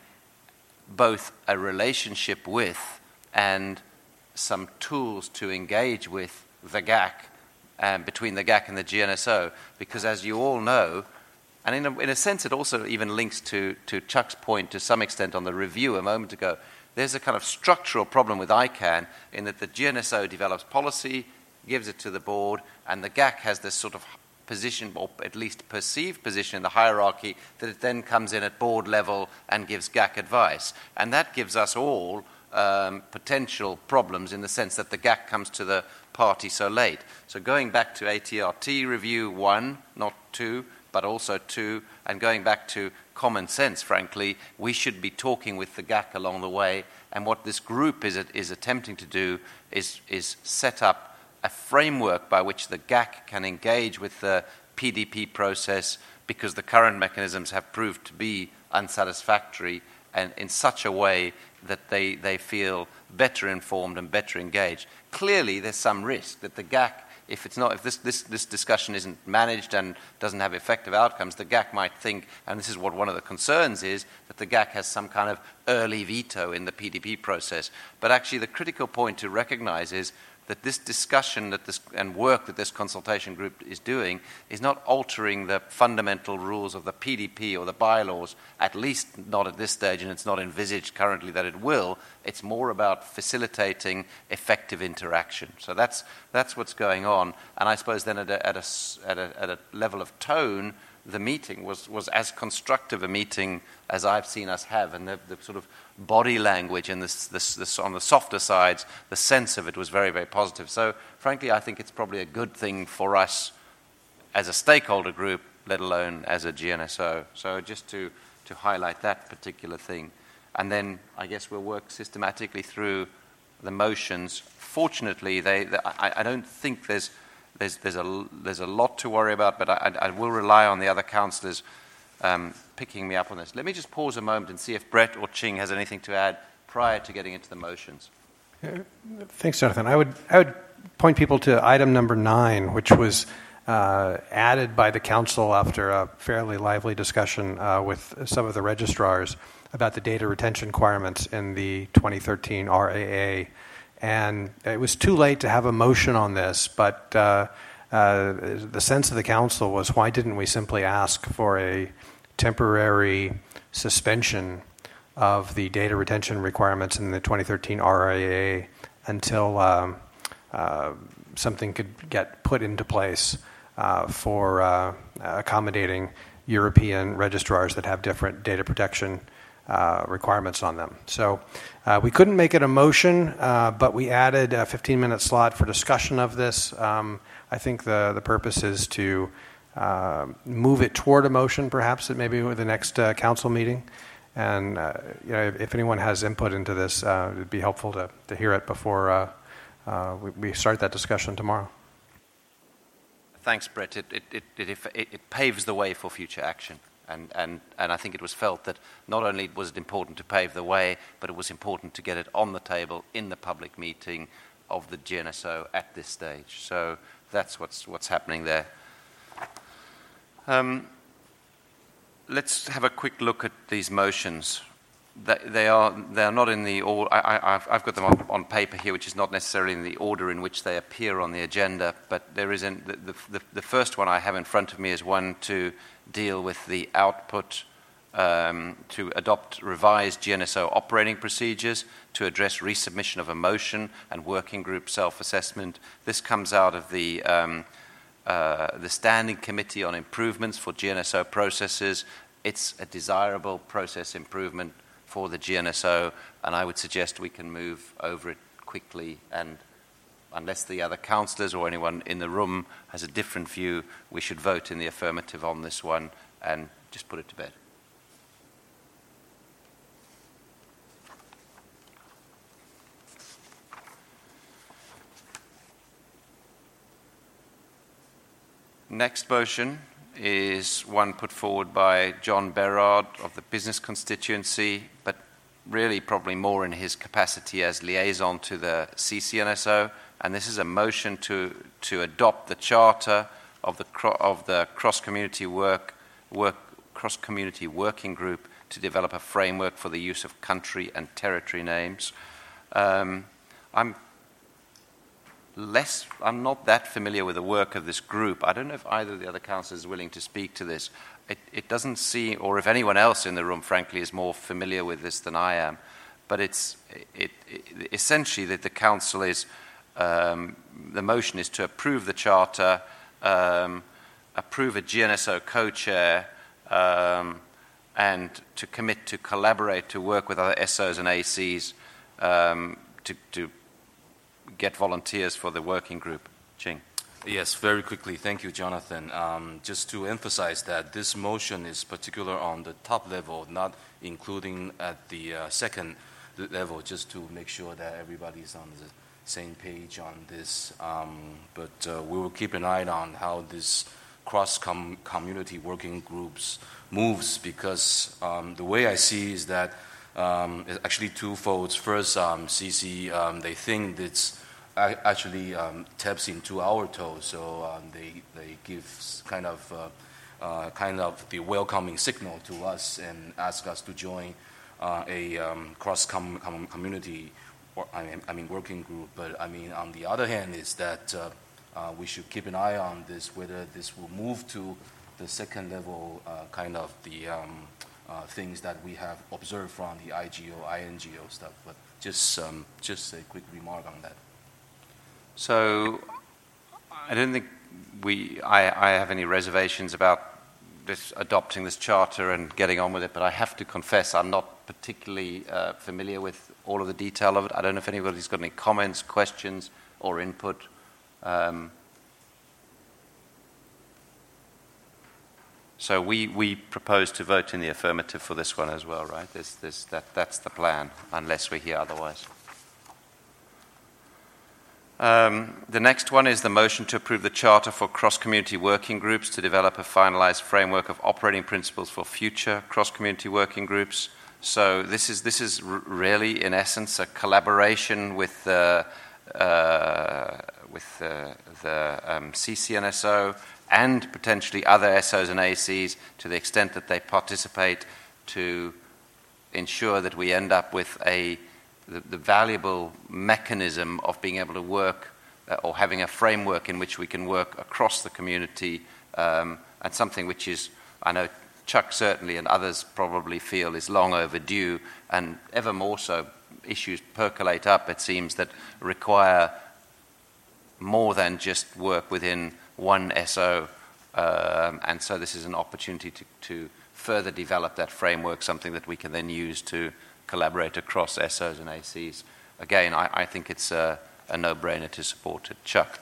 both a relationship with and some tools to engage with the G A C, um, between the G A C and the G N S O, because as you all know, and in a, in a sense it also even links to, to Chuck's point to some extent on the review a moment ago, there's a kind of structural problem with I CANN in that the G N S O develops policy, gives it to the board, and the G A C has this sort of position, or at least perceived position in the hierarchy, that it then comes in at board level and gives G A C advice. And that gives us all um, potential problems in the sense that the G A C comes to the party so late. So going back to A T R T review one, not two, but also two, and going back to common sense, frankly, we should be talking with the G A C along the way. And what this group is, is attempting to do is, is set up a framework by which the G A C can engage with the P D P process, because the current mechanisms have proved to be unsatisfactory, and in such a way that they, they feel better informed and better engaged. Clearly, there's some risk that the G A C, if it's not, if this, this, this discussion isn't managed and doesn't have effective outcomes, the G A C might think, and this is what one of the concerns is, that the G A C has some kind of early veto in the P D P process. But actually, the critical point to recognize is that this discussion that this, and work that this consultation group is doing is not altering the fundamental rules of the P D P or the bylaws, at least not at this stage, and it's not envisaged currently that it will. It's more about facilitating effective interaction. So that's, that's what's going on. And I suppose then at a, at a, at a, at a level of tone, the meeting was, was as constructive a meeting as I've seen us have, and the, the sort of body language and this, this, this on the softer sides, the sense of it was very, very positive. So frankly, I think it's probably a good thing for us as a stakeholder group, let alone as a G N S O. So just to, to highlight that particular thing. And then I guess we'll work systematically through the motions. Fortunately, they, they, I, I don't think there's There's, there's, a, there's a lot to worry about, but I, I will rely on the other councillors um, picking me up on this. Let me just pause a moment and see if Brett or Ching has anything to add prior to getting into the motions. Thanks, Jonathan. I would, I would point people to item number nine, which was uh, added by the council after a fairly lively discussion uh, with some of the registrars about the data retention requirements in the twenty thirteen R A A. And it was too late to have a motion on this, but uh, uh, the sense of the council was, why didn't we simply ask for a temporary suspension of the data retention requirements in the twenty thirteen R A A until um, uh, something could get put into place uh, for uh, accommodating European registrars that have different data protection Uh, requirements on them. So uh, we couldn't make it a motion, uh, but we added a fifteen-minute slot for discussion of this. Um, I think the, the purpose is to uh, move it toward a motion, perhaps at maybe the next uh, council meeting. And uh, you know, if, if anyone has input into this, uh, it would be helpful to, to hear it before uh, uh, we, we start that discussion tomorrow. Thanks, Brett. It, it, it, it, it paves the way for future action. And, and, and I think it was felt that not only was it important to pave the way, but it was important to get it on the table in the public meeting of the G N S O at this stage. So that's what's, what's happening there. Um, let's have a quick look at these motions. They, they, are, they are not in the order. I, I've, I've got them on, on paper here, which is not necessarily in the order in which they appear on the agenda, but there is in, the, the, the first one I have in front of me is one to deal with the output um, to adopt revised G N S O operating procedures to address resubmission of a motion and working group self-assessment. This comes out of the, um, uh, the Standing Committee on Improvements for G N S O Processes. It's a desirable process improvement for the G N S O, and I would suggest we can move over it quickly, and unless the other councillors or anyone in the room has a different view, we should vote in the affirmative on this one and just put it to bed. Next motion is one put forward by John Berard of the business constituency, but really probably more in his capacity as liaison to the C C N S O. And this is a motion to, to adopt the charter of the, of the cross-community work, work cross-community working group to develop a framework for the use of country and territory names. Um, I'm less, I'm not that familiar with the work of this group. I don't know if either of the other councillors is willing to speak to this. It, it doesn't seem, or if anyone else in the room, frankly, is more familiar with this than I am. But it's it, it, essentially that the council is, um, the motion is to approve the charter, um, approve a G N S O co-chair, um, and to commit to collaborate, to work with other S Os and A Cs um, to, to get volunteers for the working group. Ching. Yes, very quickly. Thank you, Jonathan. Um, just to emphasize that this motion is particular on the top level, not including at the uh, second level, just to make sure that everybody's on the same page on this. Um, but uh, we will keep an eye on how this cross-community working groups moves, because um, the way I see is that um, it's actually twofold. First, um, C C, um, they think it's actually um, taps into our toes, so um, they they give kind of uh, uh, kind of the welcoming signal to us and ask us to join uh, a um, cross com- com- community, or, I mean, I mean working group. But I mean, on the other hand, is that uh, uh, we should keep an eye on this, whether this will move to the second level, uh, kind of the um, uh, things that we have observed from the I G O, I N G O stuff. But just um, just a quick remark on that. So I don't think we, I, I have any reservations about this, adopting this charter and getting on with it, but I have to confess I'm not particularly uh, familiar with all of the detail of it. I don't know if anybody's got any comments, questions, or input. Um, so we, we propose to vote in the affirmative for this one as well, right? There's, there's, that, that's the plan, unless we hear otherwise. Um, the next one is the motion to approve the charter for cross-community working groups to develop a finalized framework of operating principles for future cross-community working groups. So this is this is r- really, in essence, a collaboration with uh, uh, with uh, the um, C C N S O and potentially other S Os and A Cs, to the extent that they participate, to ensure that we end up with a The, the valuable mechanism of being able to work uh, or having a framework in which we can work across the community, um, and something which is, I know Chuck certainly and others probably feel is long overdue, and ever more so issues percolate up, it seems, that require more than just work within one S O, um, and so this is an opportunity to, to further develop that framework, something that we can then use to collaborate across S Os and A Cs. Again, I, I think it's a, a no-brainer to support it. Chuck?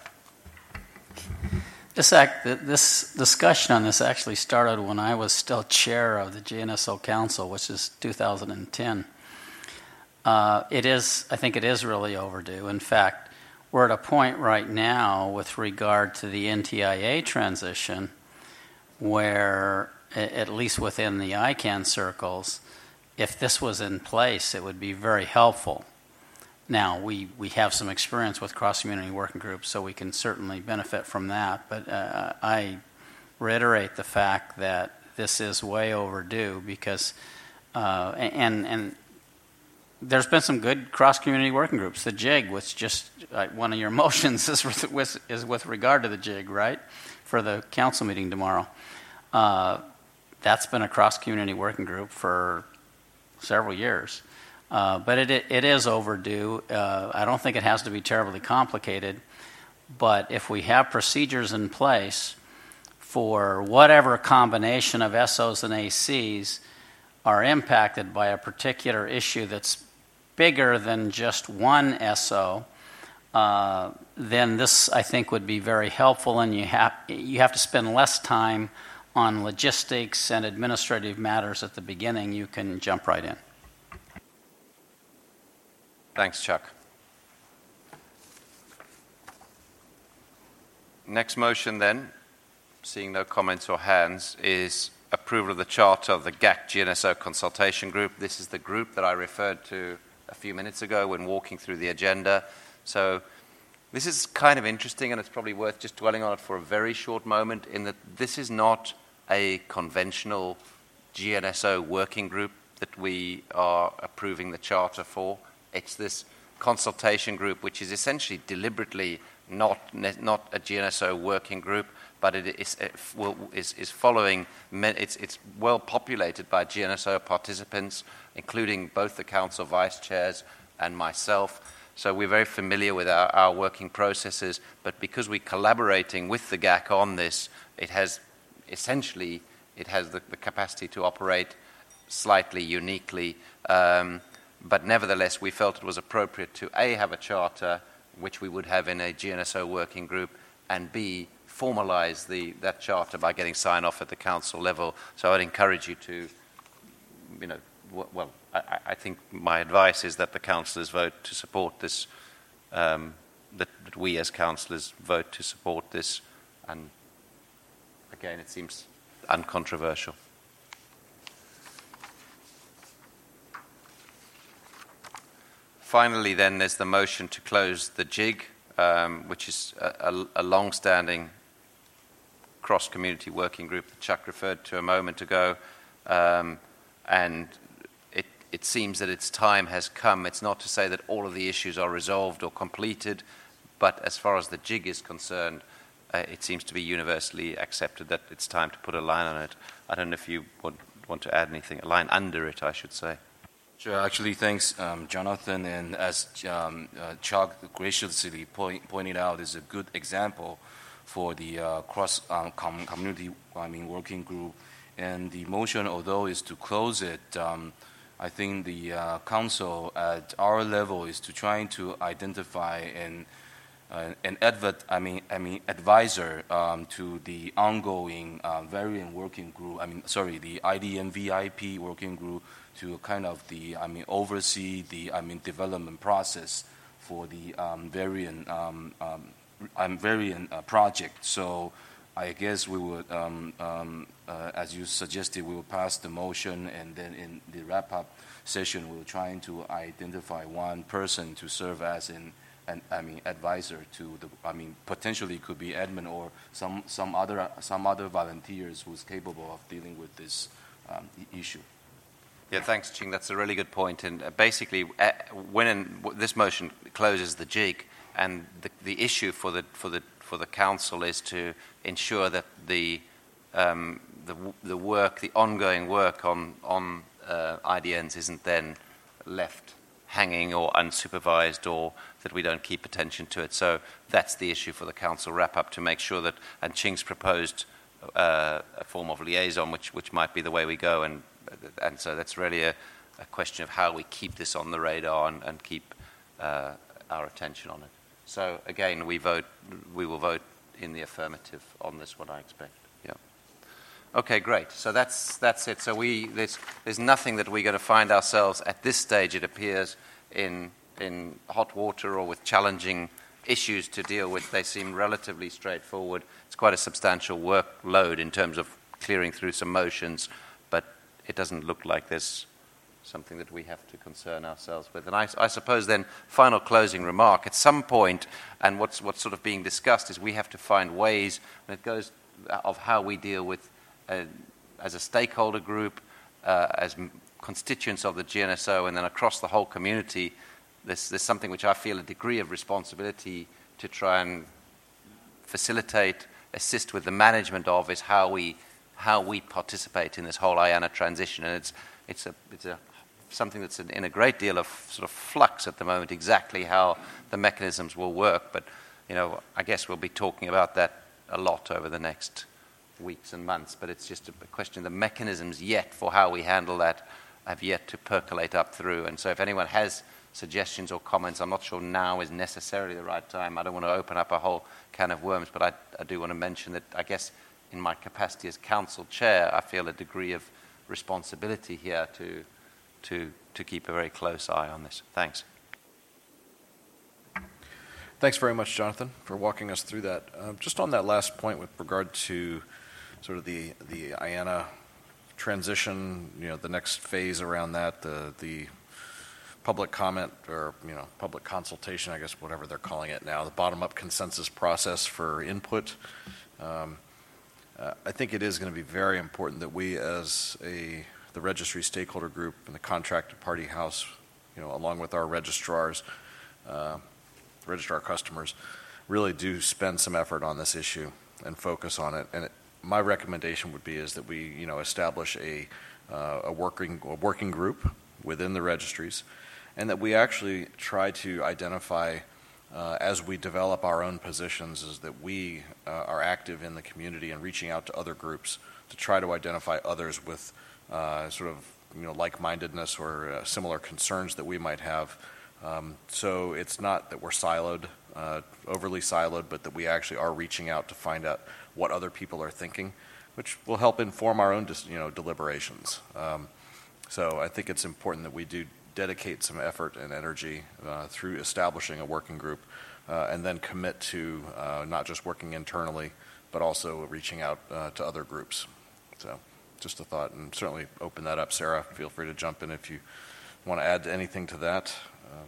This, act, this discussion on this actually started when I was still chair of the G N S O Council, which is two thousand ten. Uh, it is, I think it is really overdue. In fact, we're at a point right now with regard to the N T I A transition where, at least within the I CANN circles, if this was in place, it would be very helpful. Now, we, we have some experience with cross-community working groups, so we can certainly benefit from that. But uh, I reiterate the fact that this is way overdue because, uh, and and there's been some good cross-community working groups. The JIG, which just uh, one of your motions is with, is with regard to the JIG, right, for the council meeting tomorrow. Uh, that's been a cross-community working group for several years. Uh, but it, it is overdue. Uh, I don't think it has to be terribly complicated, but if we have procedures in place for whatever combination of S Os and A Cs are impacted by a particular issue that's bigger than just one S O, uh, then this, I think, would be very helpful, and you have, you have to spend less time on logistics and administrative matters at the beginning. You can jump right in. Thanks, Chuck. Next motion then, seeing no comments or hands, is approval of the charter of the G A C G N S O Consultation Group. This is the group that I referred to a few minutes ago when walking through the agenda. So this is kind of interesting, and it's probably worth just dwelling on it for a very short moment, in that this is not a conventional G N S O working group that we are approving the charter for. It's this consultation group, which is essentially deliberately not not a G N S O working group, but it is it will, is, is following. It's it's well populated by G N S O participants, including both the council vice chairs and myself. So we're very familiar with our, our working processes. But because we're collaborating with the G A C on this, it has essentially it has the, the capacity to operate slightly uniquely. Um, but nevertheless, we felt it was appropriate to A, have a charter, which we would have in a G N S O working group, and B, formalize the, that charter by getting sign-off at the council level. So I'd encourage you to, you know, w- well, I, I think my advice is that the councillors vote to support this, um, that, that we as councillors vote to support this, and again, it seems uncontroversial. Finally, then, there's the motion to close the J I G, um, which is a, a, a long-standing cross-community working group that Chuck referred to a moment ago. Um, and it, it seems that its time has come. It's not to say that all of the issues are resolved or completed, but as far as the J I G is concerned, uh, it seems to be universally accepted that it's time to put a line on it. I don't know if you would want to add anything, a line under it, I should say. Sure. Actually, thanks, um, Jonathan. And as um, uh, Chuck graciously point, pointed out, is a good example for the uh, cross um, com- community, I mean, working group. And the motion, although is to close it, um, I think the uh, council at our level is to trying to identify an uh, an advert, I mean, I mean, advisor um, to the ongoing uh, variant working group. I mean, sorry, the I D M V I P working group, to kind of the, I mean, oversee the, I mean, development process for the um, variant, um, um, variant uh, project. So I guess we would, um, um, uh, as you suggested, we will pass the motion, and then in the wrap-up session, we're trying to identify one person to serve as an, an, I mean, advisor to the, I mean, potentially could be admin or some some other some other volunteers who's capable of dealing with this um, issue. Yeah, thanks, Ching. That's a really good point. And uh, basically, uh, when in, w- this motion closes the J I G, and the, the issue for the for the for the council is to ensure that the um, the, the work, the ongoing work on on uh, I D Ns isn't then left hanging or unsupervised, or that we don't keep attention to it. So that's the issue for the council wrap up, to make sure that. And Ching's proposed uh, a form of liaison, which which might be the way we go. And And so that's really a, a question of how we keep this on the radar and, and keep uh, our attention on it. So again, we vote. We will vote in the affirmative on this one, I expect. Yeah. Okay, great. So that's that's it. So we there's there's nothing that we're going to find ourselves at this stage, it appears, in in hot water or with challenging issues to deal with. They seem relatively straightforward. It's quite a substantial workload in terms of clearing through some motions, but it doesn't look like there's something that we have to concern ourselves with. And I, I suppose then, final closing remark, at some point, and what's, what's sort of being discussed is we have to find ways, and it goes of how we deal with, uh, as a stakeholder group, uh, as m- constituents of the G N S O, and then across the whole community, there's, there's something which I feel a degree of responsibility to try and facilitate, assist with the management of, is how we how we participate in this whole I A N A transition. And it's it's a it's a something that's in, in a great deal of sort of flux at the moment, exactly how the mechanisms will work. But, you know, I guess we'll be talking about that a lot over the next weeks and months. But it's just a question, the mechanisms yet for how we handle that have yet to percolate up through. And so if anyone has suggestions or comments, I'm not sure now is necessarily the right time. I don't want to open up a whole can of worms, but I, I do want to mention that, I guess, in my capacity as council chair, I feel a degree of responsibility here to to to keep a very close eye on this. Thanks. Thanks very much, Jonathan, for walking us through that. Uh, just on that last point with regard to sort of the the I A N A transition, you know, the next phase around that, the the public comment or, you know, public consultation, I guess, whatever they're calling it now, the bottom-up consensus process for input. Um, uh, I think it is going to be very important that we, as a the registry stakeholder group and the contracted party house, you know, along with our registrars, uh, registrar customers, really do spend some effort on this issue and focus on it. And it, my recommendation would be is that we, you know, establish a uh, a working a working group within the registries, and that we actually try to identify uh, as we develop our own positions, is that we uh, are active in the community and reaching out to other groups to try to identify others with uh, sort of, you know, like-mindedness or uh, similar concerns that we might have. Um, so it's not that we're siloed, uh, overly siloed, but that we actually are reaching out to find out what other people are thinking, which will help inform our own, you know, deliberations. Um, so I think it's important that we do dedicate some effort and energy uh, through establishing a working group, uh, and then commit to uh, not just working internally, but also reaching out uh, to other groups. So just a thought, and certainly open that up. Sarah, feel free to jump in if you want to add anything to that. Um,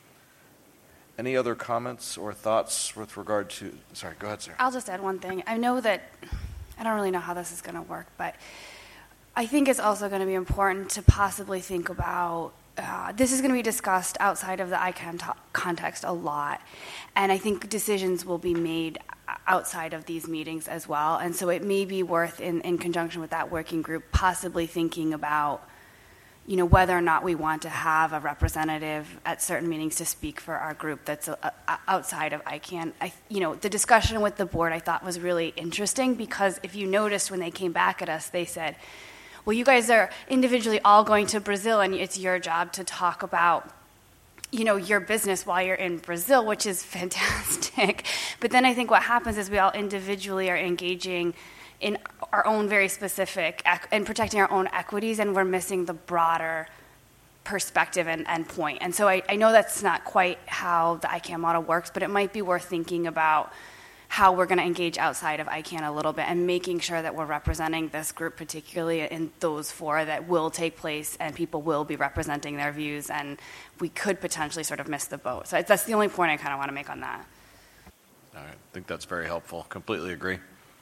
any other comments or thoughts with regard to, sorry, go ahead, Sarah. I'll just add one thing. I know that, I don't really know how this is going to work, but I think it's also going to be important to possibly think about, uh, this is going to be discussed outside of the I CANN to- context a lot, and I think decisions will be made outside of these meetings as well, and so it may be worth, in, in conjunction with that working group, possibly thinking about, you know, whether or not we want to have a representative at certain meetings to speak for our group that's a, a, outside of I CANN. I, you know, the discussion with the board I thought was really interesting, because if you noticed when they came back at us, they said, well, you guys are individually all going to Brazil, and it's your job to talk about, you know, your business while you're in Brazil, which is fantastic. But then I think what happens is we all individually are engaging in our own very specific and protecting our own equities, and we're missing the broader perspective and, and point. And so I, I know that's not quite how the I CANN model works, but it might be worth thinking about how we're going to engage outside of I CANN a little bit, and making sure that we're representing this group, particularly in those four that will take place, and people will be representing their views, and we could potentially sort of miss the boat. So that's the only point I kind of want to make on that. All right. I think that's very helpful. Completely agree.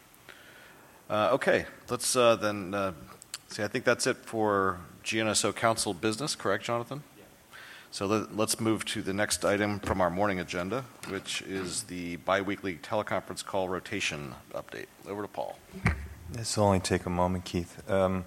Uh, okay, let's uh, then uh, see. I think that's it for G N S O Council business, correct, Jonathan? Yeah. So let, let's move to the next item from our morning agenda, which is the biweekly teleconference call rotation update. Over to Paul. This will only take a moment, Keith. Um,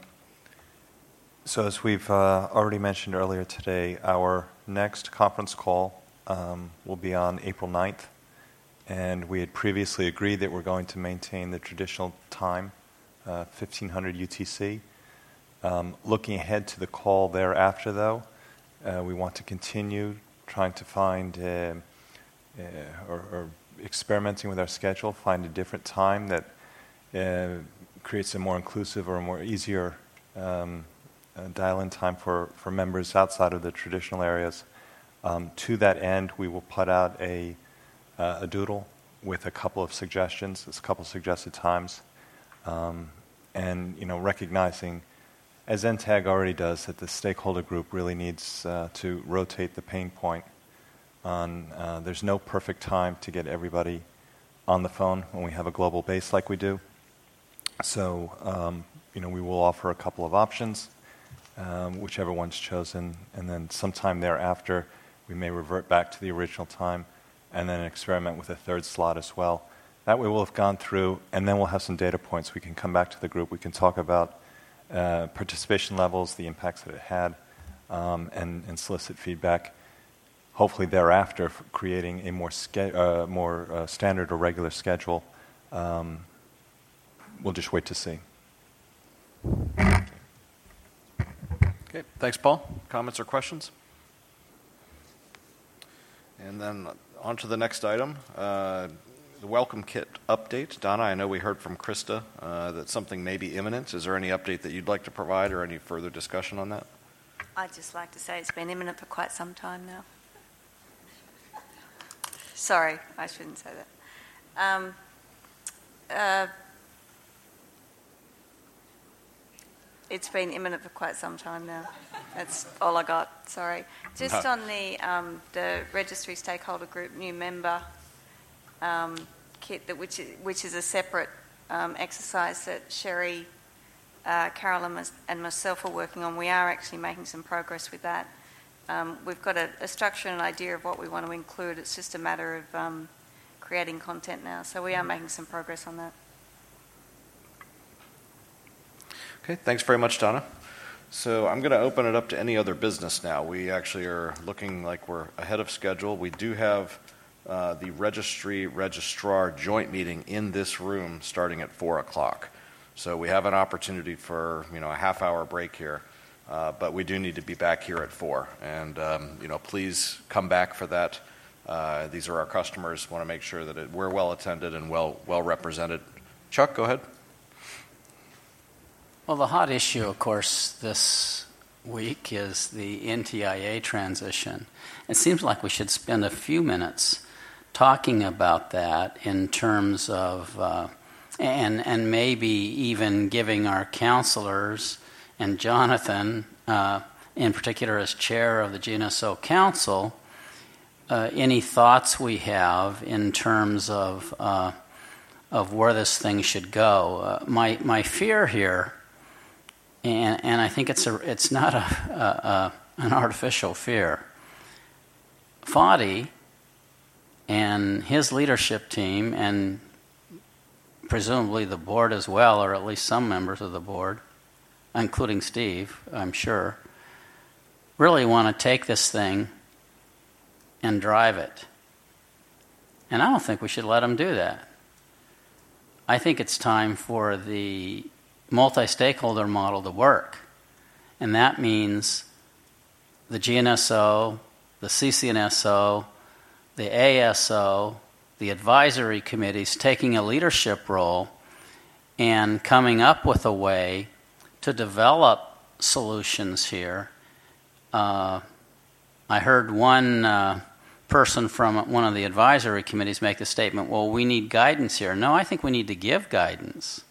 so as we've uh, already mentioned earlier today, our next conference call um, will be on April ninth. And we had previously agreed that we're going to maintain the traditional time, uh, fifteen hundred U T C. Um, looking ahead to the call thereafter, though, uh, we want to continue trying to find, uh, uh, or, or experimenting with our schedule, find a different time that uh, creates a more inclusive or a more easier um, uh, dial-in time for, for members outside of the traditional areas. Um, to that end, we will put out a Uh, a doodle with a couple of suggestions, a couple of suggested times, um, and you know, recognizing, as N TAG already does, that the stakeholder group really needs uh, to rotate the pain point on. Uh, there's no perfect time to get everybody on the phone when we have a global base like we do. So, um, you know, we will offer a couple of options, um, whichever one's chosen, and then sometime thereafter, we may revert back to the original time, and then experiment with a third slot as well. That way we'll have gone through, and then we'll have some data points. We can come back to the group. We can talk about uh, participation levels, the impacts that it had, um, and, and solicit feedback. Hopefully thereafter, for creating a more, ske- uh, more uh, standard or regular schedule. Um, we'll just wait to see. Okay, thanks, Paul. Comments or questions? And then on to the next item, uh, the welcome kit update. Donna, I know we heard from Krista uh, that something may be imminent. Is there any update that you'd like to provide or any further discussion on that? I'd just like to say it's been imminent for quite some time now. Sorry, I shouldn't say that. Um, uh, it's been imminent for quite some time now. That's all I got. Sorry. Just No. on the um, the registry stakeholder group new member um, kit, that which is, which is a separate um, exercise that Sherry, uh, Carol, and, mys- and myself are working on. We are actually making some progress with that. Um, we've got a, a structure and an idea of what we want to include. It's just a matter of um, creating content now. So we are making some progress on that. Okay, thanks very much, Donna. So I'm going to open it up to any other business now. We actually are looking like we're ahead of schedule. We do have uh, the registry registrar joint meeting in this room starting at four o'clock. So we have an opportunity for, you know, a half hour break here. Uh, but we do need to be back here at four. And, um, you know, please come back for that. Uh, these are our customers. Want to make sure that it, we're well attended and well, well represented. Chuck, go ahead. Well, the hot issue, of course, this week is the N T I A transition. It seems like we should spend a few minutes talking about that in terms of, uh, and, and maybe even giving our counselors and Jonathan, uh, in particular as chair of the G N S O Council, uh, any thoughts we have in terms of uh, of where this thing should go. Uh, my my fear here, and and I think it's a it's not a, a, a an artificial fear. Fadi and his leadership team, and presumably the board as well, or at least some members of the board, including Steve, I'm sure, really want to take this thing and drive it. And I don't think we should let them do that. I think it's time for the multi-stakeholder model to work. And that means the G N S O, the C C N S O, the A S O, the advisory committees taking a leadership role and coming up with a way to develop solutions here. Uh, I heard one uh, person from one of the advisory committees make the statement, well, we need guidance here. No, I think we need to give guidance.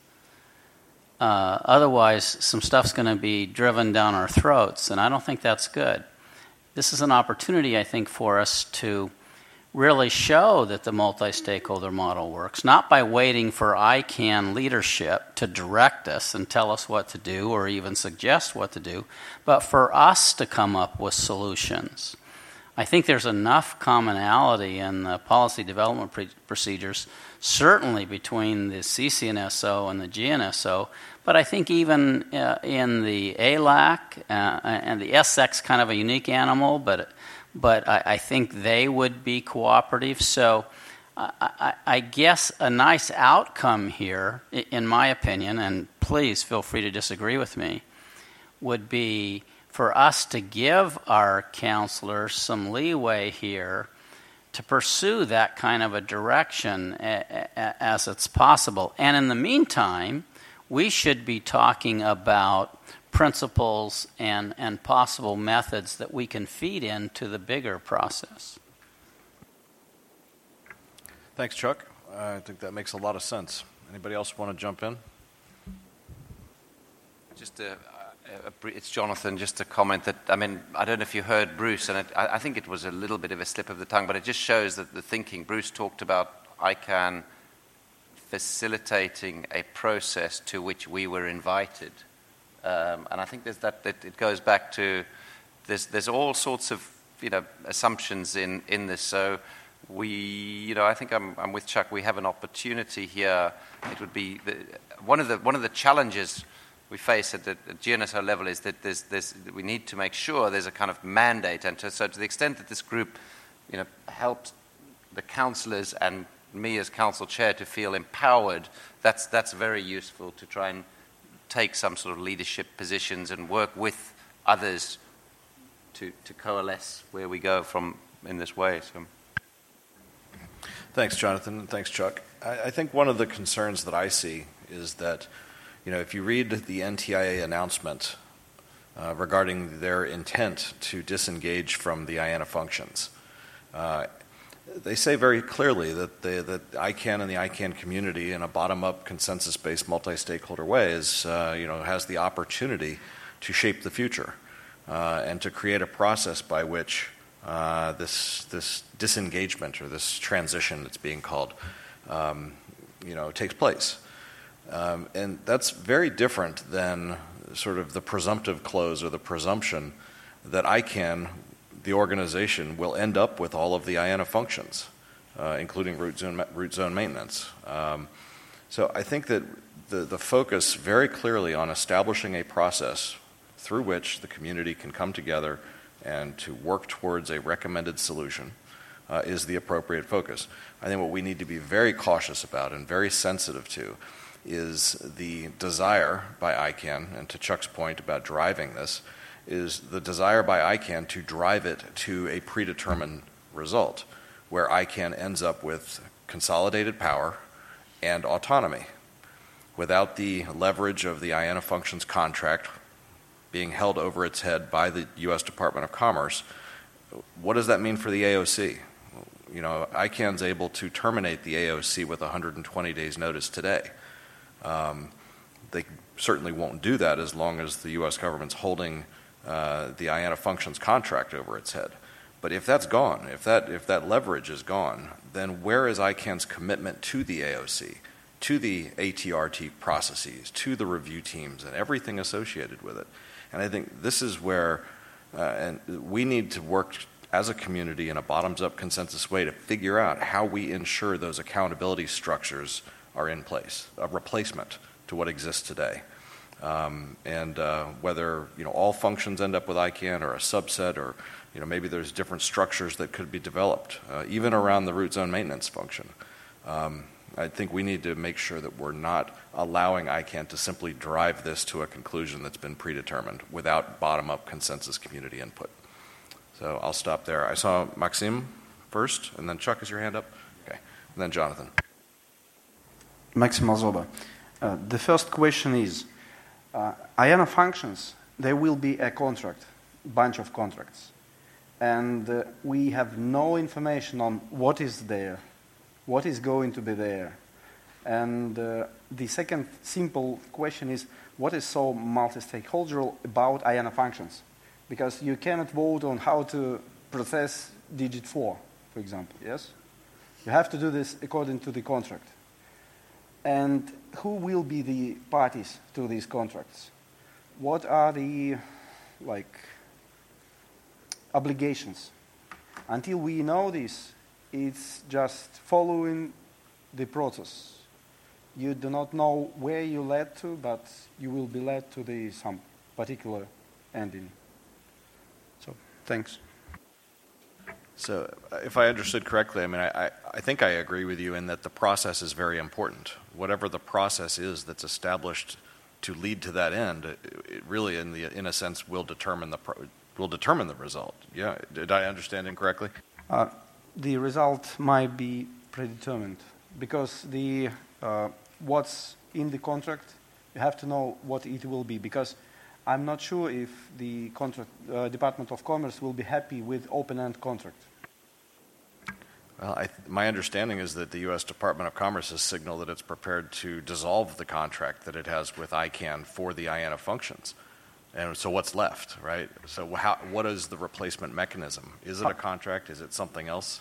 Uh, otherwise, some stuff's going to be driven down our throats, and I don't think that's good. This is an opportunity, I think, for us to really show that the multi-stakeholder model works, not by waiting for I CAN leadership to direct us and tell us what to do or even suggest what to do, but for us to come up with solutions. I think there's enough commonality in the policy development pre- procedures, certainly between the C C N S O and the G N S O, but I think even uh, in the A L A C, uh, and the S X kind of a unique animal, but but I, I think they would be cooperative. So I, I, I guess a nice outcome here, in my opinion, and please feel free to disagree with me, would be for us to give our counselors some leeway here to pursue that kind of a direction as it's possible. And in the meantime, we should be talking about principles and, and possible methods that we can feed into the bigger process. Thanks, Chuck. I think that makes a lot of sense. Anybody else want to jump in? Just a, a, a, it's Jonathan, just a comment that, I mean, I don't know if you heard Bruce, and it, I, I think it was a little bit of a slip of the tongue, but it just shows that the thinking. Bruce talked about I CAN facilitating a process to which we were invited. Um, and I think there's that, that it goes back to there's there's all sorts of you know assumptions in, in this. So we you know I think I'm I'm with Chuck. We have an opportunity here. It would be the, one of the one of the challenges we face at the at G N S O level is that there's there's we need to make sure there's a kind of mandate. And to, so to the extent that this group you know helps the councillors and me as council chair to feel empowered, that's that's very useful to try and take some sort of leadership positions and work with others to, to coalesce where we go from in this way. So. Thanks, Jonathan, and thanks, Chuck. I, I think one of the concerns that I see is that, you know, if you read the N T I A announcement uh, regarding their intent to disengage from the I A N A functions, uh, they say very clearly that, they, that I CAN and the I CAN community, in a bottom-up, consensus-based, multi-stakeholder way, is, uh, you know, has the opportunity to shape the future uh, and to create a process by which uh, this this disengagement or this transition that's being called, um, you know, takes place. Um, and that's very different than sort of the presumptive close or the presumption that ICANN, the organization, will end up with all of the I A N A functions, uh, including root zone, root zone maintenance. Um, so I think that the, the focus very clearly on establishing a process through which the community can come together and to work towards a recommended solution uh, is the appropriate focus. I think what we need to be very cautious about and very sensitive to is the desire by ICANN, and to Chuck's point about driving this, is the desire by ICANN to drive it to a predetermined result, where ICANN ends up with consolidated power and autonomy without the leverage of the I A N A functions contract being held over its head by the U S Department of Commerce. What does that mean for the A O C? You know, ICANN's able to terminate the A O C with one hundred twenty days notice today. Um, they certainly won't do that as long as the U S government's holding uh, the I A N A functions contract over its head. But if that's gone, if that if that leverage is gone, then where is ICANN's commitment to the A O C, to the A T R T processes, to the review teams, and everything associated with it? And I think this is where uh, and we need to work as a community in a bottoms-up consensus way to figure out how we ensure those accountability structures are in place, a replacement to what exists today. Um, and uh, whether you know all functions end up with ICANN or a subset, or you know maybe there's different structures that could be developed, uh, even around the root zone maintenance function. Um, I think we need to make sure that we're not allowing ICANN to simply drive this to a conclusion that's been predetermined without bottom-up consensus community input. So I'll stop there. I saw Maxime first, and then Chuck, is your hand up? Okay, and then Jonathan. Maxime Arzoba. Uh, the first question is, uh, I A N A functions, there will be a contract, bunch of contracts. And uh, we have no information on what is there, what is going to be there. And uh, the second simple question is, what is so multi-stakeholderal about I A N A functions? Because you cannot vote on how to process digit four, for example, yes? You have to do this according to the contract. And who will be the parties to these contracts? What are the, like, obligations? Until we know this, it's just following the process. You do not know where you led to, but you will be led to the some particular ending. So, thanks. So, if I understood correctly, I mean, I, I, I think I agree with you in that the process is very important. Whatever the process is that's established to lead to that end, it, it really, in the in a sense, will determine the pro, will determine the result. Yeah, did I understand incorrectly? Uh, the result might be predetermined because the uh, what's in the contract, you have to know what it will be, because I'm not sure if the contract, uh, Department of Commerce will be happy with open-end contract. Well, I, my understanding is that the U S Department of Commerce has signaled that it's prepared to dissolve the contract that it has with ICANN for the I A N A functions. And so what's left, right? So how, what is the replacement mechanism? Is it a contract? Is it something else?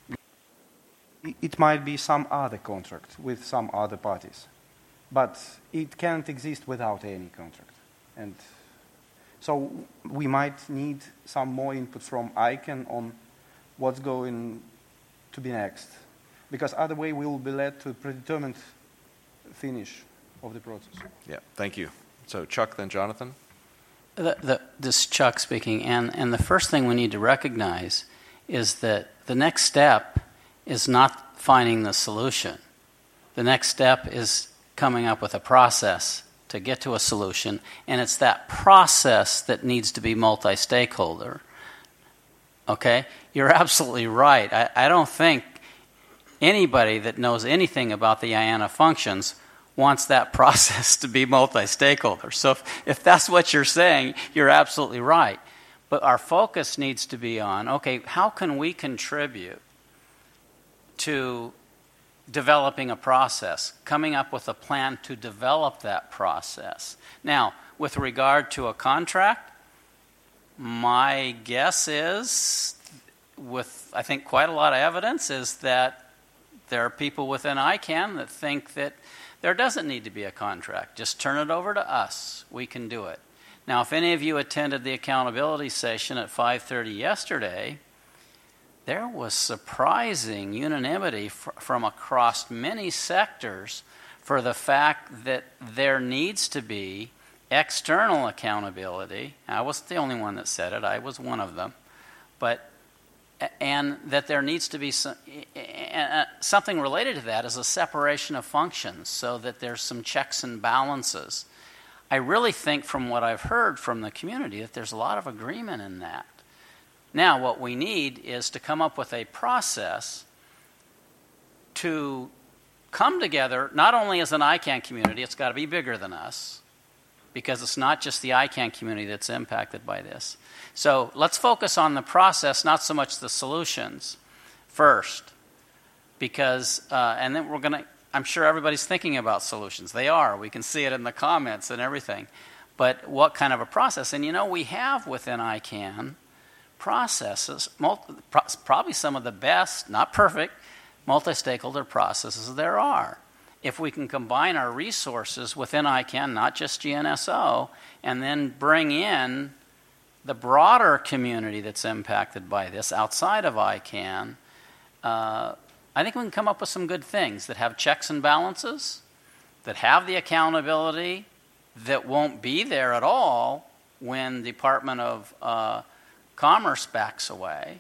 It might be some other contract with some other parties. But it can't exist without any contract. And so we might need some more input from ICANN on what's going to be next. Because other way we will be led to a predetermined finish of the process. Yeah, thank you. So Chuck, then Jonathan? The, the, this is Chuck speaking, and, and the first thing we need to recognize is that the next step is not finding the solution. The next step is coming up with a process to get to a solution, and it's that process that needs to be multi-stakeholder. Okay? You're absolutely right. I, I don't think anybody that knows anything about the I A N A functions wants that process to be multi-stakeholder. So if, if that's what you're saying, you're absolutely right. But our focus needs to be on, okay, how can we contribute to developing a process, coming up with a plan to develop that process. Now, with regard to a contract, my guess is, with I think quite a lot of evidence, is that there are people within ICANN that think that there doesn't need to be a contract. Just turn it over to us. We can do it. Now, if any of you attended the accountability session at five thirty yesterday, there was surprising unanimity fr- from across many sectors for the fact that there needs to be external accountability. I wasn't the only one that said it. I was one of them. But and that there needs to be some, uh, something related to that is a separation of functions so that there's some checks and balances. I really think from what I've heard from the community that there's a lot of agreement in that. Now, what we need is to come up with a process to come together, not only as an I CANN community, it's got to be bigger than us, because it's not just the I CANN community that's impacted by this. So let's focus on the process, not so much the solutions first, because, uh, and then we're going to, I'm sure everybody's thinking about solutions. They are. We can see it in the comments and everything. But what kind of a process? And you know, we have within I CANN processes, multi, pro- probably some of the best, not perfect, multi-stakeholder processes there are. If we can combine our resources within I CANN, not just G N S O, and then bring in the broader community that's impacted by this outside of I CANN, uh, I think we can come up with some good things that have checks and balances, that have the accountability, that won't be there at all when the Department of uh, Commerce backs away.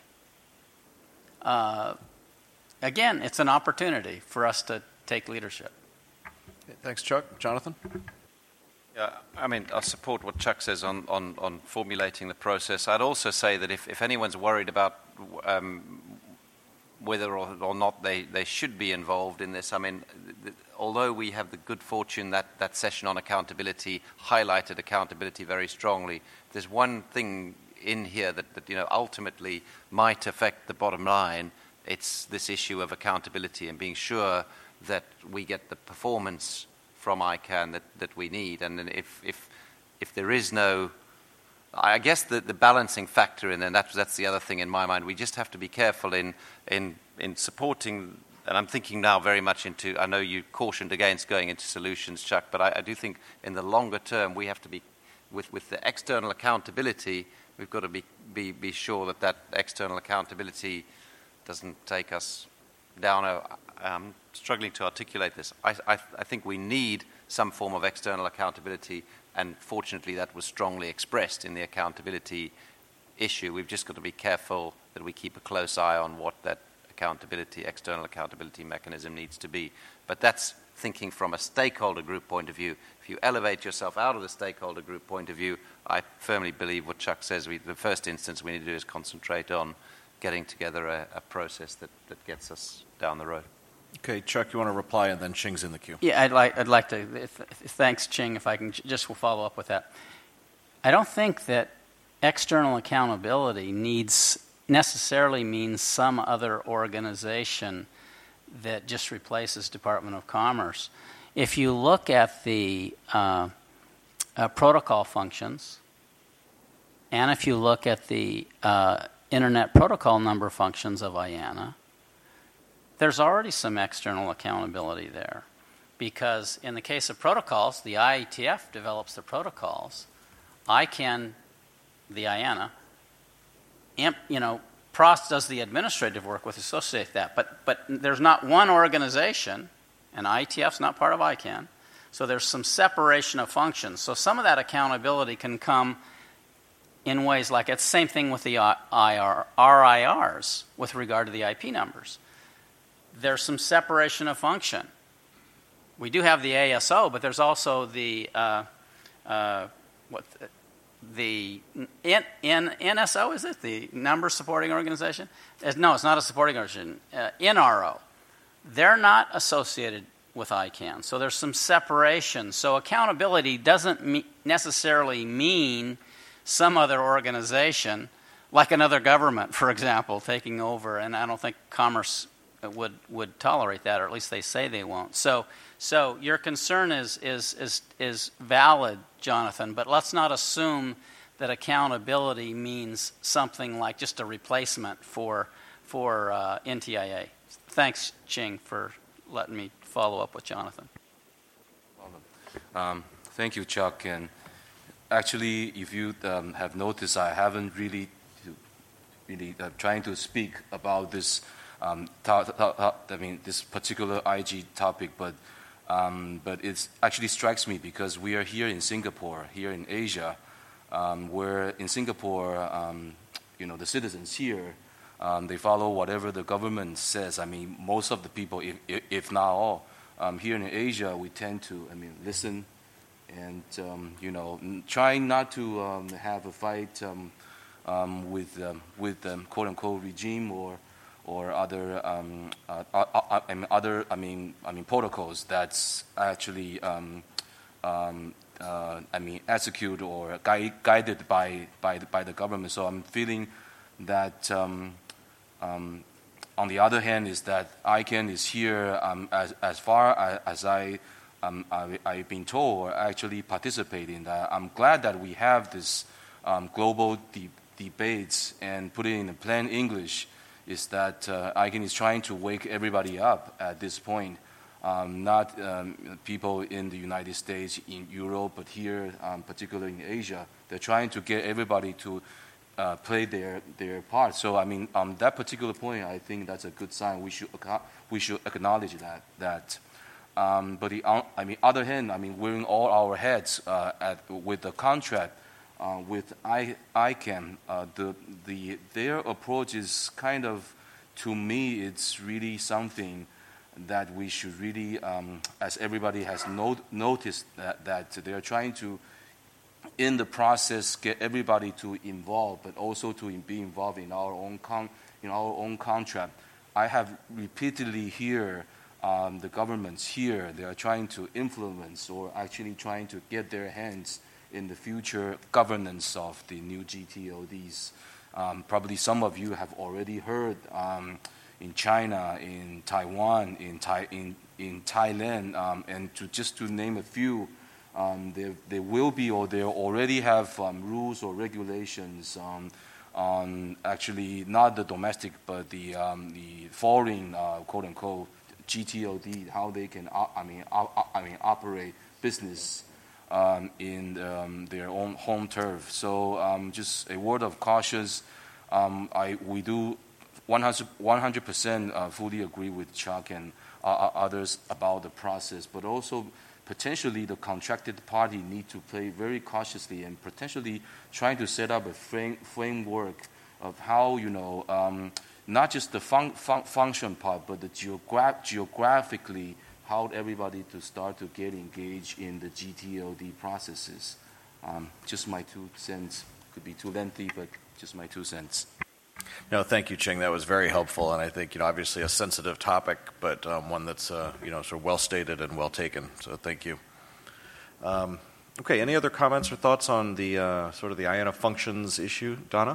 Uh, again, it's an opportunity for us to take leadership. Thanks, Chuck. Jonathan? Yeah, I mean, I support what Chuck says on, on, on formulating the process. I'd also say that if, if anyone's worried about um, whether or, or not they, they should be involved in this, I mean, th- although we have the good fortune that that session on accountability highlighted accountability very strongly, there's one thing in here that, that you know ultimately might affect the bottom line. It's this issue of accountability and being sure that we get the performance from I CANN that, that we need. And then if, if, if there is no, I guess the, the balancing factor in there, and that's, that's the other thing in my mind, we just have to be careful in, in, in supporting, and I'm thinking now very much into, I know you cautioned against going into solutions, Chuck, but I, I do think in the longer term we have to be, with, with the external accountability, we've got to be, be, be sure that that external accountability doesn't take us down a, I'm struggling to articulate this. I, I, I think we need some form of external accountability, and fortunately that was strongly expressed in the accountability issue. We've just got to be careful that we keep a close eye on what that accountability, external accountability mechanism needs to be. But that's thinking from a stakeholder group point of view. If you elevate yourself out of the stakeholder group point of view, I firmly believe what Chuck says. We, the first instance we need to do is concentrate on getting together a, a process that, that gets us down the road. Okay, Chuck, you want to reply, and then Ching's in the queue. Yeah, I'd like, I'd like to. Th- thanks, Ching, if I can j- just follow up with that. I don't think that external accountability needs necessarily means some other organization that just replaces Department of Commerce. If you look at the uh, uh, protocol functions, and if you look at the uh, Internet Protocol Number functions of I A N A, there's already some external accountability there, because in the case of protocols, the I E T F develops the protocols. I CANN, the I A N A, imp, you know, P R O S does the administrative work with associate that, but but there's not one organization, and I E T F's not part of I CANN, so there's some separation of functions. So some of that accountability can come in ways like it's the same thing with the I R, R I Rs with regard to the I P numbers. There's some separation of function. We do have the A S O, but there's also the uh, uh, what the, the N, N, N S O, is it? The Number Supporting Organization? No, it's not a supporting organization. Uh, N R O. They're not associated with I CANN, so there's some separation. So accountability doesn't me- necessarily mean some other organization, like another government, for example, taking over, and I don't think Commerce would would tolerate that, or at least they say they won't. So so your concern is is is is valid, Jonathan, but let's not assume that accountability means something like just a replacement for for uh, N T I A. Thanks, Ching, for letting me follow up with Jonathan. Um, thank you, Chuck. And actually, if you um, have noticed, I haven't really, really uh, trying to speak about this. Um, ta- ta- ta- I mean, this particular I G topic, but um, but it actually strikes me because we are here in Singapore, here in Asia, um, where in Singapore, um, you know, the citizens here, um, they follow whatever the government says. I mean, most of the people, if, if, if not all, um, here in Asia, we tend to, I mean, listen and um, you know, trying not to um, have a fight um, um, with um, with um, quote unquote regime or. or other um, uh, uh, uh, I mean, other I mean I mean protocols that's actually um, um, uh, I mean executed or gui- guided by by the, by the government. So I'm feeling that um, um, on the other hand is that I C A N is here um, as as far as, as I, um, I I've been told actually participating. That I'm glad that we have this um, global de- debates and put it in plain English. Is that uh, I C A N is trying to wake everybody up at this point, um, not um, people in the United States, in Europe, but here, um, particularly in Asia. They're trying to get everybody to uh, play their, their part. So, I mean, on that particular point, I think that's a good sign. We should we should acknowledge that. that. Um, but the I mean, other hand, I mean, wearing all our heads uh, at, with the contract. Uh, with I, I C A N, uh, the, the, their approach is kind of, to me, it's really something that we should really, um, as everybody has not, noticed, that, that they're trying to, in the process, get everybody to involve, but also to be involved in our own con, in our own contract. I have repeatedly heard um, the governments here, they are trying to influence or actually trying to get their hands in the future governance of the new G T O Ds. Um, probably some of you have already heard um, in China, in Taiwan, in, Thai, in, in Thailand, um, and to just to name a few, um, there, there will be or they already have um, rules or regulations um, on actually not the domestic but the, um, the foreign, uh, quote unquote, G T O D, how they can, uh, I mean, uh, I mean, operate business Um, in um, their own home turf. So um, just a word of caution. Um, I, we do one hundred percent uh, fully agree with Chuck and uh, others about the process, but also potentially the contracted party need to play very cautiously and potentially trying to set up a frame, framework of how, you know, um, not just the fun, fun, function part, but the geogra- geographically how everybody to start to get engaged in the G T O D processes. Um, just my two cents. Could be too lengthy, but just my two cents. No, thank you, Ching. That was very helpful, and I think, you know, obviously a sensitive topic, but um, one that's, uh, you know, sort of well stated and well taken. So thank you. Um, okay, any other comments or thoughts on the uh, sort of the I A N A functions issue, Donna?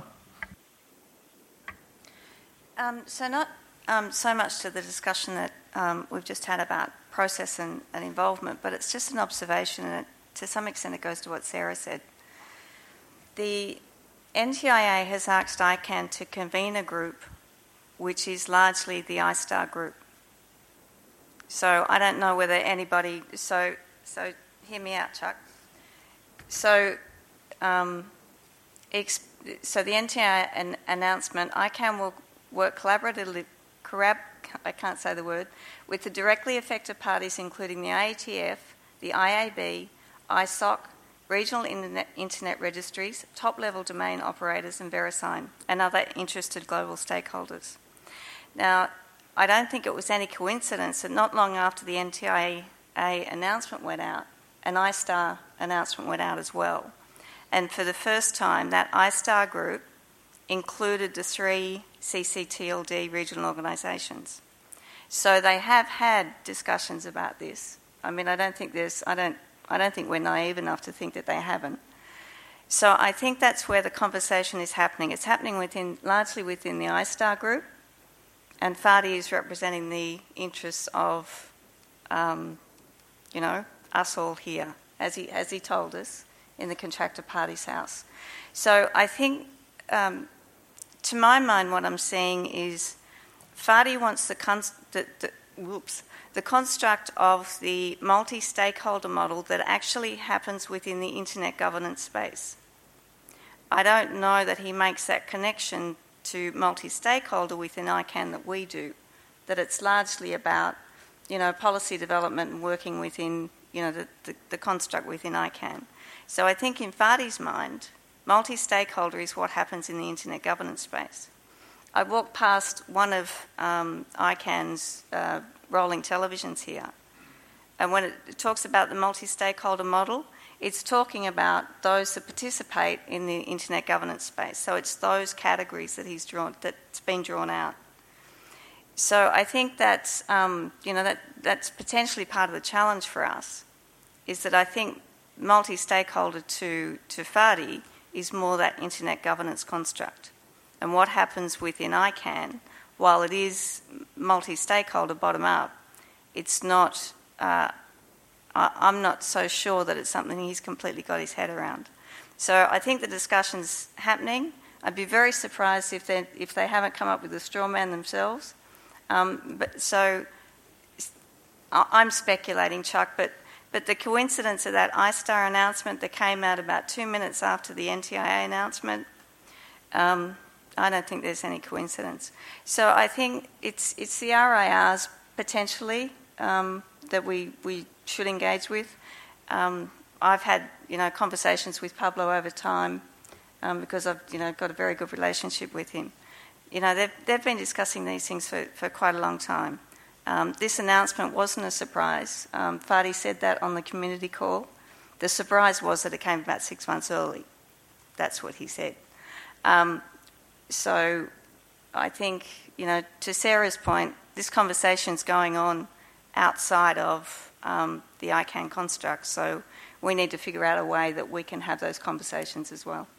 Um, so not um, so much to the discussion that um, we've just had about process and, and involvement, but it's just an observation, and it, to some extent it goes to what Sarah said. The N T I A has asked I C A N to convene a group which is largely the I STAR group. So I don't know whether anybody... So so hear me out, Chuck. So, um, ex, so the N T I A an announcement, I C A N will work collaboratively, corab, I can't say the word, with the directly affected parties including the A A T F, the I A B, I S O C, regional internet, internet registries, top-level domain operators and VeriSign, and other interested global stakeholders. Now, I don't think it was any coincidence that not long after the N T I A announcement went out, an I STAR announcement went out as well. And for the first time, that I STAR group included the three C C T L D regional organisations. So they have had discussions about this. I mean, I don't think there's, I don't, I don't think we're naive enough to think that they haven't. So I think that's where the conversation is happening. It's happening within, largely within the I STAR group, and Fadi is representing the interests of, um, you know, us all here, as he as he told us in the contractor party's house. So I think, um, to my mind, what I'm seeing is Fadi wants the, cons- the, the whoops, the construct of the multi-stakeholder model that actually happens within the internet governance space. I don't know that he makes that connection to multi-stakeholder within I CANN that we do, that it's largely about, you know, policy development and working within, you know, the, the, the construct within I CANN. So I think in Fadi's mind, multi-stakeholder is what happens in the internet governance space. I walked past one of um, I CANN's uh, rolling televisions here, and when it, it talks about the multi-stakeholder model, it's talking about those that participate in the internet governance space. So it's those categories that he's drawn, that's been drawn out. So I think that's, um, you know, that that's potentially part of the challenge for us, is that I think multi-stakeholder to, to Fadi is more that internet governance construct. And what happens within I CANN, while it is multi-stakeholder bottom-up, it's not, uh, I, I'm not so sure that it's something he's completely got his head around. So I think the discussion's happening. I'd be very surprised if they if they haven't come up with a straw man themselves. Um, but so I'm speculating, Chuck, but but the coincidence of that I STAR announcement that came out about two minutes after the N T I A announcement, um, I don't think there's any coincidence. So I think it's it's the R I Rs potentially um, that we we should engage with. Um, I've had you know conversations with Pablo over time um, because I've you know got a very good relationship with him. You know they've they've been discussing these things for, for quite a long time. Um, this announcement wasn't a surprise. Um, Fadi said that on the community call. The surprise was that it came about six months early. That's what he said. Um, so I think, you know, to Sarah's point, this conversation's going on outside of um, the I CANN construct. So we need to figure out a way that we can have those conversations as well.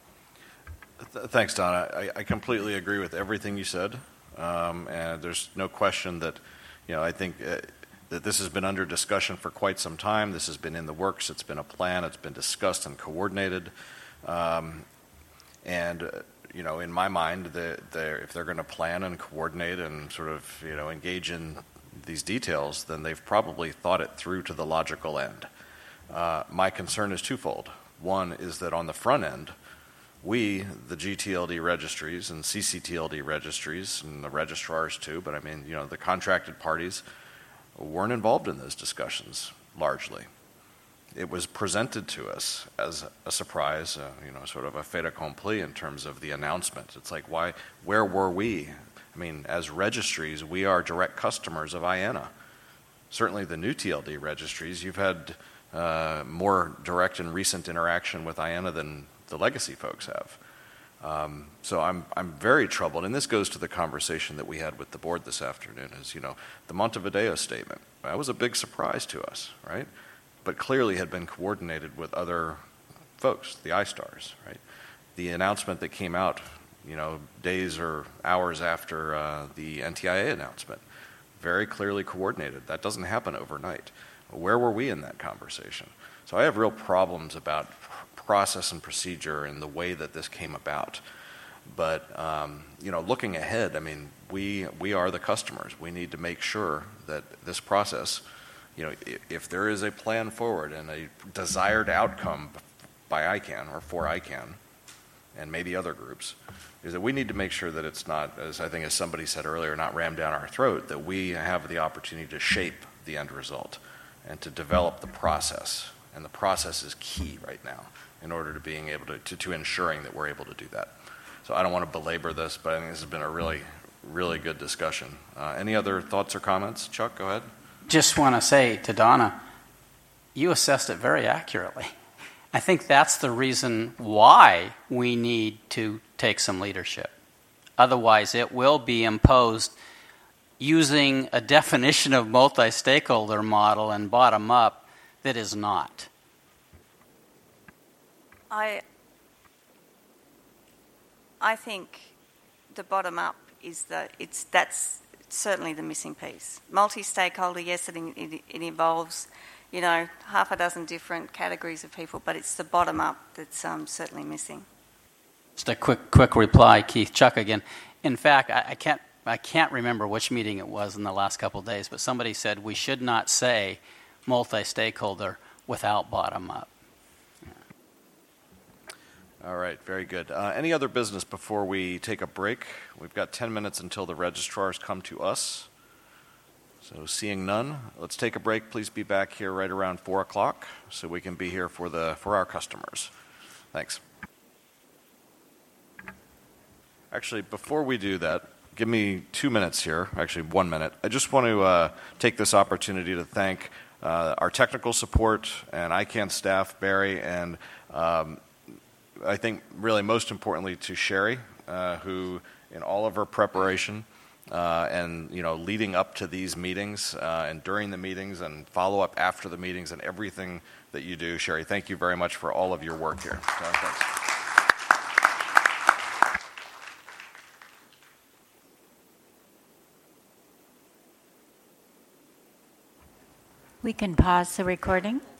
Th- thanks, Donna. I, I completely agree with everything you said. Um, and there's no question that, you know, I think uh, that this has been under discussion for quite some time. This has been in the works. It's been a plan. It's been discussed and coordinated. Um, and, uh, you know, in my mind, the, the, if they're going to plan and coordinate and sort of, you know, engage in these details, then they've probably thought it through to the logical end. Uh, my concern is twofold. One is that on the front end, we, the G T L D registries and C C T L D registries, and the registrars too, but I mean, you know, the contracted parties weren't involved in those discussions largely. It was presented to us as a surprise, uh, you know, sort of a fait accompli in terms of the announcement. It's like, why, where were we? I mean, as registries, we are direct customers of I A N A. Certainly the new T L D registries, you've had uh, more direct and recent interaction with I A N A than the legacy folks have. Um, so I'm I'm very troubled, and this goes to the conversation that we had with the board this afternoon, is, you know, the Montevideo statement. That was a big surprise to us, right? But clearly had been coordinated with other folks, the I STARs, right? The announcement that came out, you know, days or hours after uh, the N T I A announcement, very clearly coordinated. That doesn't happen overnight. Where were we in that conversation? So I have real problems about process and procedure and the way that this came about. But, um, you know, looking ahead, I mean, we we are the customers. We need to make sure that this process, you know, if, if there is a plan forward and a desired outcome by I CANN or for I CANN and maybe other groups, is that we need to make sure that it's not, as I think as somebody said earlier, not rammed down our throat, that we have the opportunity to shape the end result and to develop the process. And the process is key right now in order to being able to, to, to ensuring that we're able to do that. So I don't want to belabor this, but I think this has been a really, really good discussion. Uh, any other thoughts or comments? Chuck, go ahead. Just want to say to Donna, you assessed it very accurately. I think that's the reason why we need to take some leadership. Otherwise, it will be imposed using a definition of multi-stakeholder model and bottom-up that is not. I I think the bottom up is the it's that's certainly the missing piece. Multi-stakeholder, yes, it, it, it involves, you know, half a dozen different categories of people, but it's the bottom up that's um, certainly missing. Just a quick quick reply, Keith. Chuck again. In fact, I, I can't I can't remember which meeting it was in the last couple of days, but somebody said we should not say multi-stakeholder without bottom-up. All right, very good. Uh, any other business before we take a break? We've got ten minutes until the registrars come to us. So seeing none, let's take a break. Please be back here right around four o'clock so we can be here for, the, for our customers. Thanks. Actually, before we do that, give me two minutes here, actually one minute. I just want to uh, take this opportunity to thank uh, our technical support and I CANN staff, Barry, and um, I think really most importantly to Sherry, uh, who in all of her preparation uh, and you know leading up to these meetings uh, and during the meetings and follow up after the meetings and everything that you do, Sherry, thank you very much for all of your work here. So, thanks. We can pause the recording.